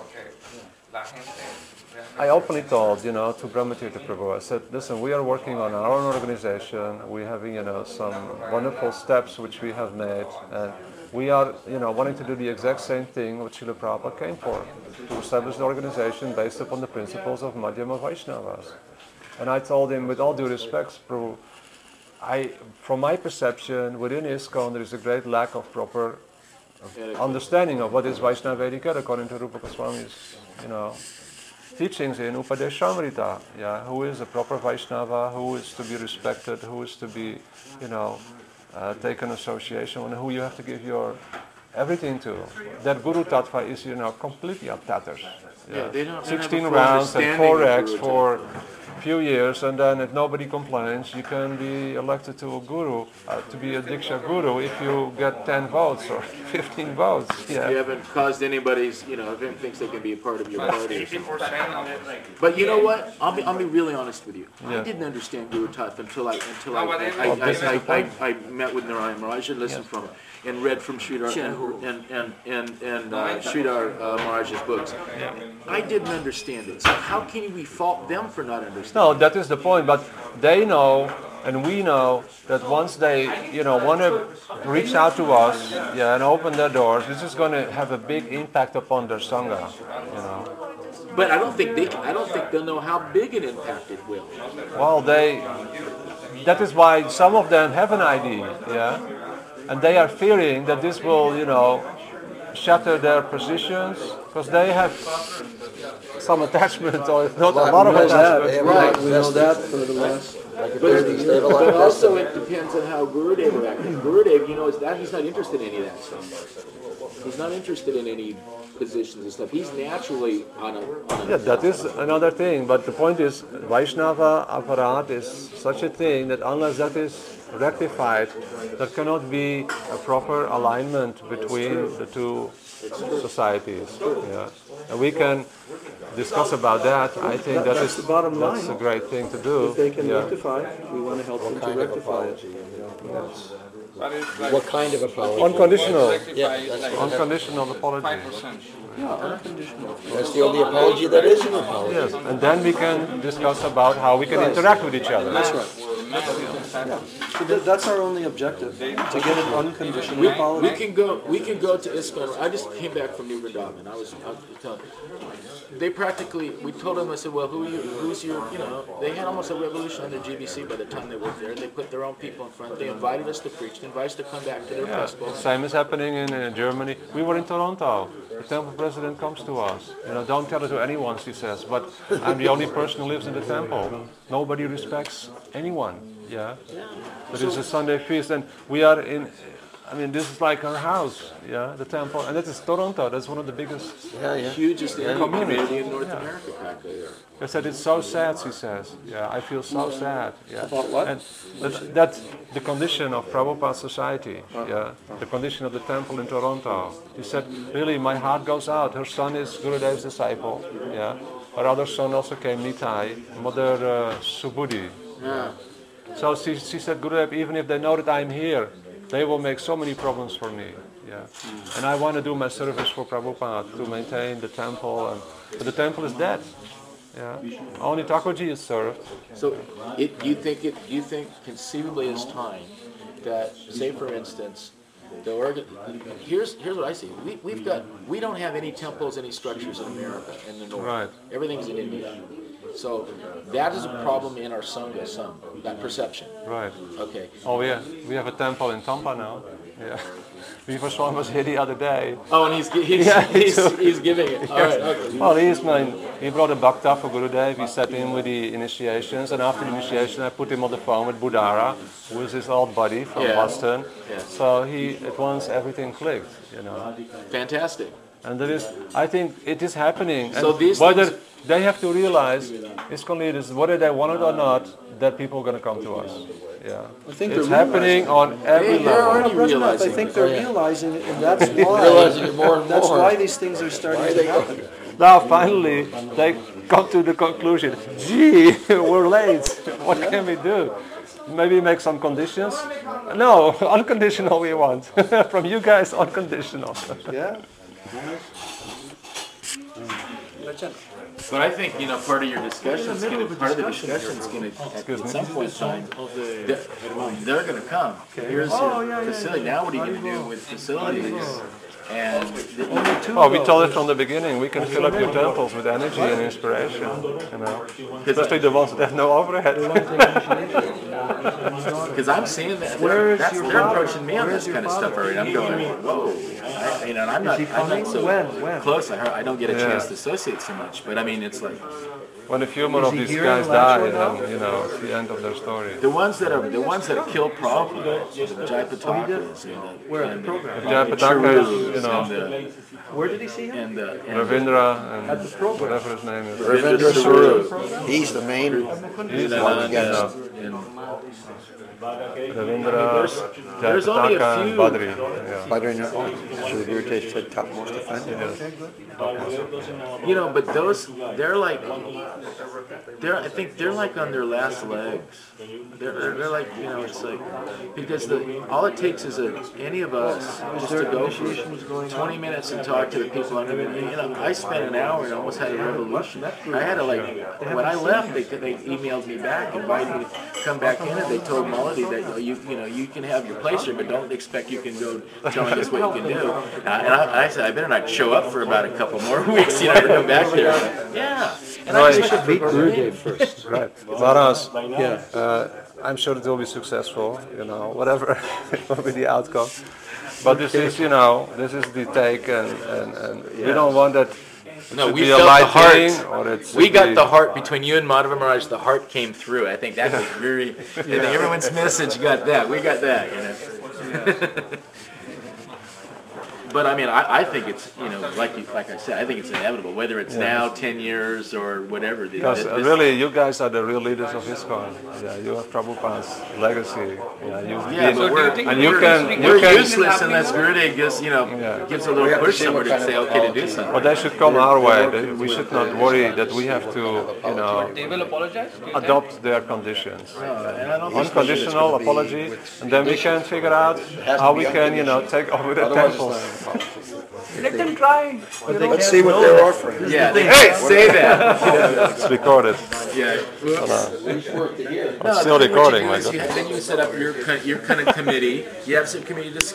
I openly told, you know, to Brahmatirtha Prabhu, I said, listen, we are working on our own organization. We're having, you know, some wonderful steps which we have made, and we are, you know, wanting to do the exact same thing what Srila Prabhupada came for, to establish the organization based upon the principles of Madhyama Vaishnavas. And I told him, with all due respect, Prabhu, I, from my perception, within ISKCON there is a great lack of proper understanding of what is Vaishnava etiquette according to Rupa Goswami's, you know, teachings in Upadeshamrita. Yeah, who is a proper Vaishnava, who is to be respected, who is to be, you know, uh, taken association, and who you have to give your everything to. That Guru Tattva is, you know, completely up tatters. Yeah, Yeah, they don't- they don't have a sixteen full rounds and understanding four of eggs Guru for a few years, and then if nobody complains, you can be elected to a guru, uh, to be a Diksha guru if you get ten votes or fifteen votes. Yeah. You haven't caused anybody's, you know, if anyone thinks they can be a part of your party or something. But you know what? I'll be, I'll be really honest with you. Yeah. I didn't understand Guru Tattva until I until I Oh, I, this I, is the I, I, point. I, I met with Narayan Maharaj and listened from him and read from Sridhar and and and and, and uh, Sridhar uh, Maharaj's books. I didn't understand it. So how can we fault them for not understanding? No, that is the point. But they know, and we know that once they, you know, want to reach out to us, yeah, and open their doors, this is going to have a big impact upon their sangha, you know. But I don't think they can, I don't think they'll know how big an impact it will. Well, they. That is why some of them have an idea, yeah, and they are fearing that this will, you know, shatter their positions because they have some attachment, or if not a lot of attachment. Right, we know that for the last. But, but also it depends on how Gurudev will act. Gurudev, you know, is that he's not interested in any of that stuff. He's not interested in any positions and stuff. He's naturally on a... On a Yeah, that is another thing. But the point is, Vaishnava aparat is such a thing that unless that is rectified, there cannot be a proper alignment between the two societies. Yeah. And we can discuss about that. I think that That's is the bottom line. that's a great thing to do. If they can Yeah. rectify it, we want to help them to rectify it. What kind of apology? Unconditional. Yeah, that's- Unconditional apology. Yeah, unconditional. That's the only apology that is an apology. Yes, and then we can discuss about how we can Right. interact with each other. That's right. Yeah. So that, that's our only objective, to get an unconditional We, apology. we can go. We can go to ISKCON. I just came back from New Vrindavan. I was, I was telling. They practically. We told them. I said, "Well, who are you? Who's your? You know." They had almost a revolution under G B C by the time they were there. They put their own people in front. They invited us to preach. They invited us to come back to their Yeah, festival. the same is happening in uh, Germany. We were in Toronto. The temple president comes to us. You know, don't tell it to anyone, she says. But I'm the only person who lives in the temple. Nobody respects anyone. Yeah. But it's a Sunday feast, and we are in. I mean, this is like our house. Yeah, the temple, and that is Toronto. That's one of the biggest, Yeah, yeah. Hugest Indian communities. community in North Yeah. America, practically. There. I said it's so sad. She says, "Yeah, I feel so sad." Yeah. About what? And that, that's the condition of Prabhupada society. Yeah, the condition of the temple in Toronto. She said, "Really, my heart goes out. Her son is Gurudev's disciple. Yeah, her other son also came, Nitai, mother uh, Subudhi. Yeah. So she, she said, Gurudev, even if they know that I'm here, they will make so many problems for me. Yeah, and I want to do my service for Prabhupada to maintain the temple, and but the temple is dead. Yeah, only Thakurji is served. So, it, you think it? You think conceivably it's time that, say, for instance, the organ. Here's here's what I see. We we've got we don't have any temples, any structures in America in the north. Right. Everything's in India. So that is a problem in our sangha, some that perception. Right. Okay. Oh yeah, we have a temple in Tampa now. Yeah. Viva Swan was here the other day. Oh, and he's he's Yeah, he's, too. he's giving it. All right. Okay. Well, he's my, he brought a bhakta for Gurudev. We sat in with the initiations, and after the initiation, I put him on the phone with Budara, who is his old buddy from Yeah. Boston. Yeah. So he at once everything clicked, you know. Fantastic. And there is, I think it is happening. So and these whether things- they have to realize, ISKCON leaders, whether they want it or not, that people are going to come to us. Yeah, I think it's they're happening on every level. Brother, I think they're realizing it, and that's why. Realizing it more and That's more. why these things are starting to happen. Now finally they come to the conclusion, gee, we're late. What can we do? Maybe make some conditions? No, unconditional we want. From you guys, unconditional. Yeah. But I think, you know, part of your discussion is going to, part of the discussion is going to, at some point in time, they're, they're going to come. Here's Oh, your yeah, yeah, facility. yeah. Now what are you going to do with facilities? And Oh, we told it from the beginning. We can fill up your temples with energy and inspiration. You know, especially the ones that have no overhead. Because I'm seeing that, Where they're, is that's, your they're father? approaching me on Where this is your kind of stuff father? already. I'm going, whoa. I, you know, and I'm not, Is he I'm not coming? so When? When? close. I, heard, I don't get a Yeah. chance to associate so much. But I mean, it's like When a few more Is of he these here guys in die, Latchford now? then, you know, it's the end of their story. the ones that are the ones that kill Prabhupada, the Jayapatakas, and the, Where? and the, Program. The Jayapataka is, you Charus know, and the, Where did he see him? and the, and Ravindra At the and program. whatever his name is. Ravindra Swarup. He's the main He's the one one, against. and, Ravindra, there's only a Jayapataka, and few- Badri. Yeah. Badrinath. Sri Virtesh said topmost offender. you know, but those they're like they're I think they're like on their last legs. They're, they're, they're like, you know, it's like because the all it takes is a any of us just to go for twenty minutes and talk to the people under the, you know, I spent an hour and almost had a revolution. I had to like when I left they they emailed me back inviting me to come back in, and they told Melody that you you know you can have your place here, but don't expect you can go telling us what you can do. Uh, and I, I said I better not show up for about a couple more weeks, you know, to come back there. Yeah. And No, I I- just should meet Gurudev first. Right. Maharaj, Yeah. uh, I'm sure it will be successful, you know, whatever will be the outcome. But this is, you know, this is the take, and, and, and we don't want that it No, should we be a felt light the heart. thing, or it We should got be- the heart between you and Madhava Maharaj. The heart came through. I think that was very. I think everyone's message got that. We got that. You know. But I mean, I, I think it's, you know, like you, like I said, I think it's inevitable. Whether it's Yeah. now, ten years, or whatever. the- Because the- uh, this- really, you guys are the real leaders of ISKCON. Yeah, you have Prabhupada's legacy. Yeah, you've Yeah, been, but we're, and you we're, can, we're you can, useless unless Gurudev gives, you know, gives a little push somebody to say, okay, to do something. But they should come our way. They- We should not worry that we have to, you know, They will apologize? adopt their conditions. and I don't think Unconditional apology, and then we can figure out how we can, you know, take over the temples. Let them try. Let's see what they're offering. Yeah, they say that. You know, It's recorded. yeah. I'm No, still then what you recording, do my is you- God. Then you set up your kind- your kind of committee. You have some committee discussion.